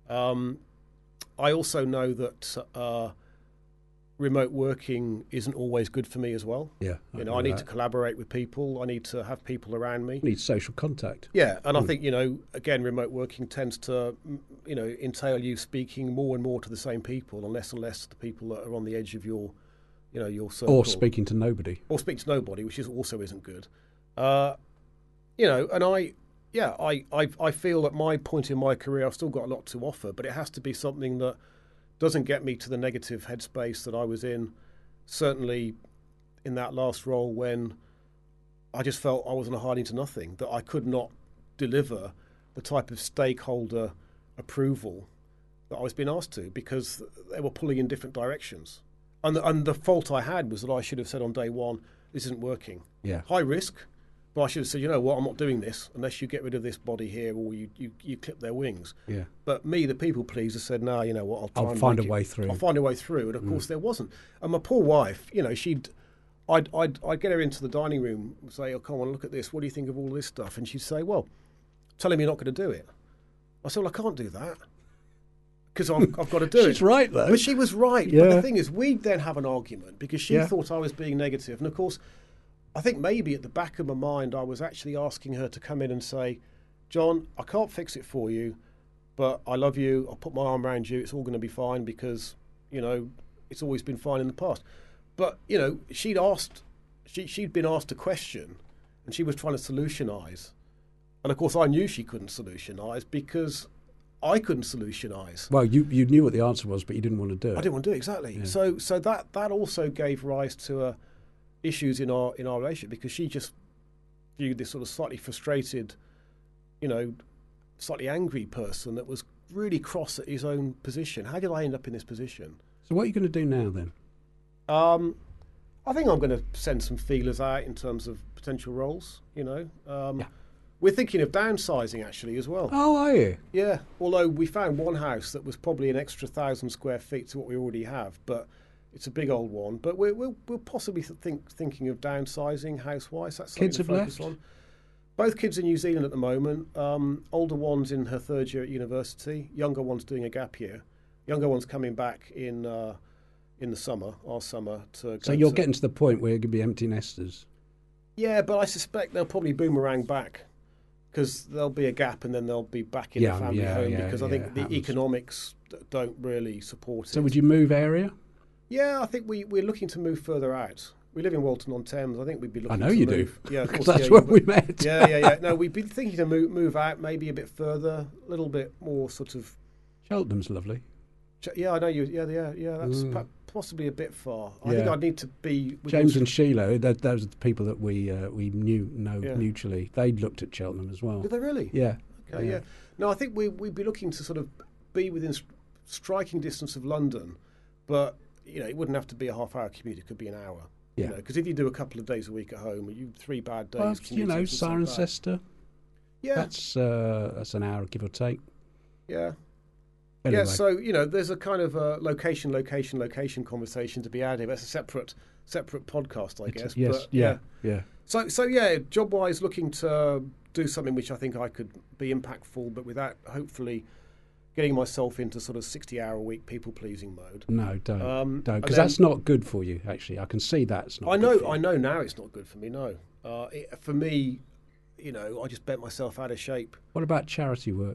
S3: I also know that remote working isn't always good for me as well.
S2: Yeah,
S3: I need to collaborate with people. I need to have people around me.
S2: You need social contact.
S3: Yeah, and I think again, remote working tends to entail you speaking more and more to the same people, and less the people that are on the edge of your circle.
S2: Or speaking to nobody.
S3: Or speak to nobody, which also isn't good. And I feel at my point in my career, I've still got a lot to offer, but it has to be something that doesn't get me to the negative headspace that I was in, certainly in that last role when I just felt I was on a hiding to nothing, that I could not deliver the type of stakeholder approval that I was being asked to because they were pulling in different directions. And the fault I had was that I should have said on day one, this isn't working.
S2: Yeah.
S3: High risk. But I should have said, you know what, I'm not doing this unless you get rid of this body here or you clip their wings.
S2: Yeah.
S3: But me, the people pleaser, said, no, you know what,
S2: I'll find a way through.
S3: I'll find a way through. And of course there wasn't. And my poor wife, I'd get her into the dining room and say, oh, come on, look at this. What do you think of all this stuff? And she'd say, well, tell him you're not going to do it. I said, well, I can't do that because I've got to do it.
S2: She's right, though.
S3: But she was right.
S2: Yeah.
S3: But the thing is, we'd then have an argument because she thought I was being negative. And of course, I think maybe at the back of my mind, I was actually asking her to come in and say, John, I can't fix it for you, but I love you. I'll put my arm around you. It's all going to be fine because, it's always been fine in the past. But, she'd been asked a question and she was trying to solutionize. And of course, I knew she couldn't solutionize because I couldn't solutionize.
S2: Well, you knew what the answer was, but you didn't want to do it.
S3: I didn't want to do it, exactly. Yeah. So that also gave rise to issues in our relationship because she just viewed this sort of slightly frustrated, slightly angry person that was really cross at his own position. How did I end up in this position?
S2: So what are you going to do now then?
S3: I think I'm going to send some feelers out in terms of potential roles.
S2: Yeah.
S3: We're thinking of downsizing actually as well.
S2: Oh, are you?
S3: Yeah, although we found one house that was probably an extra 1,000 square feet to what we already have, but it's a big old one. But we're possibly thinking of downsizing house-wise. That's something
S2: Kids
S3: to
S2: have
S3: focus
S2: left?
S3: on. Both kids in New Zealand at the moment. Older one's in her third year at university. Younger one's doing a gap year. Younger one's coming back in the summer, our summer. To
S2: So
S3: go
S2: you're
S3: to-
S2: getting to the point where you're going to be empty nesters.
S3: Yeah, but I suspect they'll probably boomerang back because there'll be a gap and then they'll be back in
S2: Yeah,
S3: the family
S2: yeah,
S3: home
S2: yeah,
S3: because I
S2: yeah,
S3: think
S2: it
S3: the
S2: happens.
S3: economics don't really support it.
S2: So would you move area?
S3: Yeah, I think we're looking to move further out. We live in Walton-on-Thames. I think we'd be looking
S2: I know
S3: to
S2: you
S3: move.
S2: do.
S3: Yeah, of
S2: 'Cause
S3: course.
S2: that's
S3: yeah,
S2: where we met.
S3: Yeah. No, we'd be thinking to move out maybe a bit further, a little bit more sort of.
S2: Cheltenham's lovely.
S3: Yeah, I know you. Yeah. That's possibly a bit far. I think
S2: Yeah.
S3: I'd need to be.
S2: James and Sheila, those are the people that we know
S3: Yeah.
S2: mutually. They looked at Cheltenham as well.
S3: Did they really?
S2: Yeah.
S3: Okay, yeah. No, I think we'd be looking to sort of be within striking distance of London, but it wouldn't have to be a half-hour commute. It could be an hour.
S2: Yeah.
S3: Because if you do a couple of days a week at home, you 3 bad days.
S2: Well,
S3: commuting isn't so bad.
S2: Cirencester.
S3: Yeah.
S2: That's an hour, give or take.
S3: Yeah.
S2: Anyway.
S3: Yeah. So there's a kind of location conversation to be had here. That's a separate podcast, I guess.
S2: Yes.
S3: But,
S2: yeah.
S3: So yeah, job-wise, looking to do something which I think I could be impactful, but without hopefully getting myself into sort of 60-hour-a-week people-pleasing mode.
S2: No, don't,
S3: and
S2: because
S3: then-
S2: that's not good for you. Actually, I can see that's not.
S3: I
S2: good for you.
S3: know now it's not good for me. No, for me, I just bent myself out of shape.
S2: What about charity work?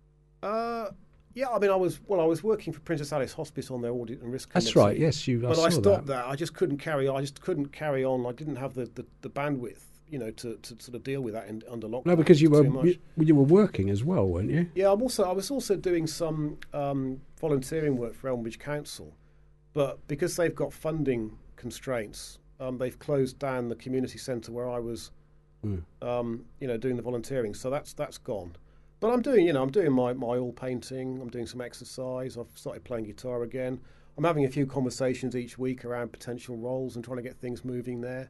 S3: Yeah, I mean, I was working for Princess Alice Hospice on their audit and risk committee.
S2: That's right. Yes, I
S3: But
S2: saw
S3: I stopped
S2: that.
S3: that. I just couldn't carry on. I didn't have the bandwidth, to sort of deal with that under lockdown.
S2: No, because you
S3: Too
S2: were
S3: much.
S2: you were working as well, weren't you?
S3: Yeah, I was also doing some volunteering work for Elmbridge Council, but because they've got funding constraints, they've closed down the community centre where I was, doing the volunteering. So that's gone. But I'm doing my oil painting. I'm doing some exercise. I've started playing guitar again. I'm having a few conversations each week around potential roles and trying to get things moving there.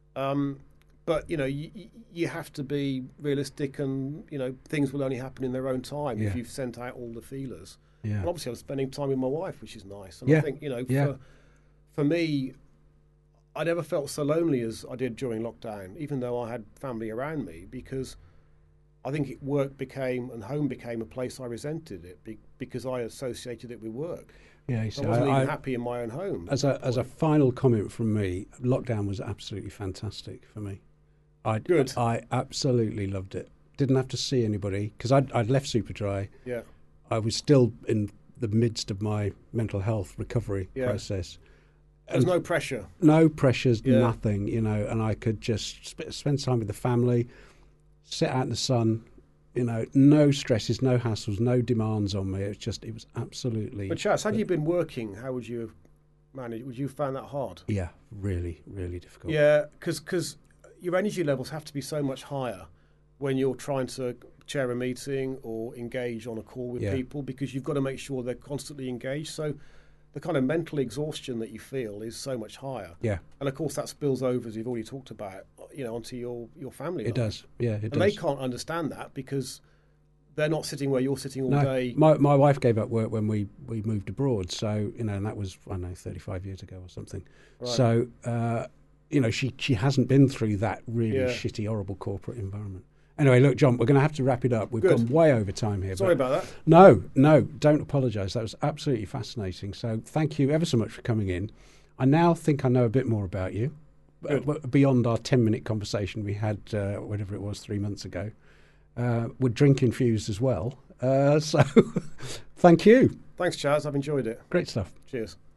S3: But you have to be realistic, and things will only happen in their own time if you've sent out all the feelers.
S2: Yeah.
S3: And obviously, I'm spending time with my wife, which is nice. And
S2: Yeah.
S3: I think for me, I never felt so lonely as I did during lockdown, even though I had family around me, because I think work became and home became a place I resented it because I associated it with work.
S2: Yeah, you
S3: I
S2: see,
S3: wasn't even happy in my own home.
S2: as a final comment from me, lockdown was absolutely fantastic for me.
S3: Good.
S2: I absolutely loved it. Didn't have to see anybody because I'd left Superdry.
S3: Yeah.
S2: I was still in the midst of my mental health recovery
S3: Yeah.
S2: process.
S3: There's no pressure.
S2: No pressures,
S3: Yeah.
S2: nothing, and I could just spend time with the family, sit out in the sun, no stresses, no hassles, no demands on me. It was absolutely.
S3: But Chas, had you been working, how would you have managed? Would you have found that hard?
S2: Yeah, really, really difficult.
S3: Yeah, because your energy levels have to be so much higher when you're trying to chair a meeting or engage on a call with
S2: Yeah.
S3: people, because you've got to make sure they're constantly engaged. So the kind of mental exhaustion that you feel is so much higher.
S2: Yeah,
S3: And of course that spills over, as you've already talked about, onto your family life.
S2: it does. Yeah, it
S3: And
S2: does.
S3: they can't understand that because they're not sitting where you're sitting all
S2: No,
S3: day.
S2: my wife gave up work when we moved abroad. So and that was 35 years ago or something.
S3: Right.
S2: So she hasn't been through that really
S3: Yeah.
S2: shitty, horrible corporate environment. Anyway, look, John, we're going to have to wrap it up. We've
S3: Good.
S2: gone way over time here.
S3: Sorry
S2: but
S3: about that.
S2: No, don't apologise. That was absolutely fascinating. So thank you ever so much for coming in. I now think I know a bit more about you, beyond our 10-minute conversation we had, whatever it was, 3 months ago. We're drink infused as well. So thank you.
S3: Thanks, Chaz. I've enjoyed it.
S2: Great stuff.
S3: Cheers.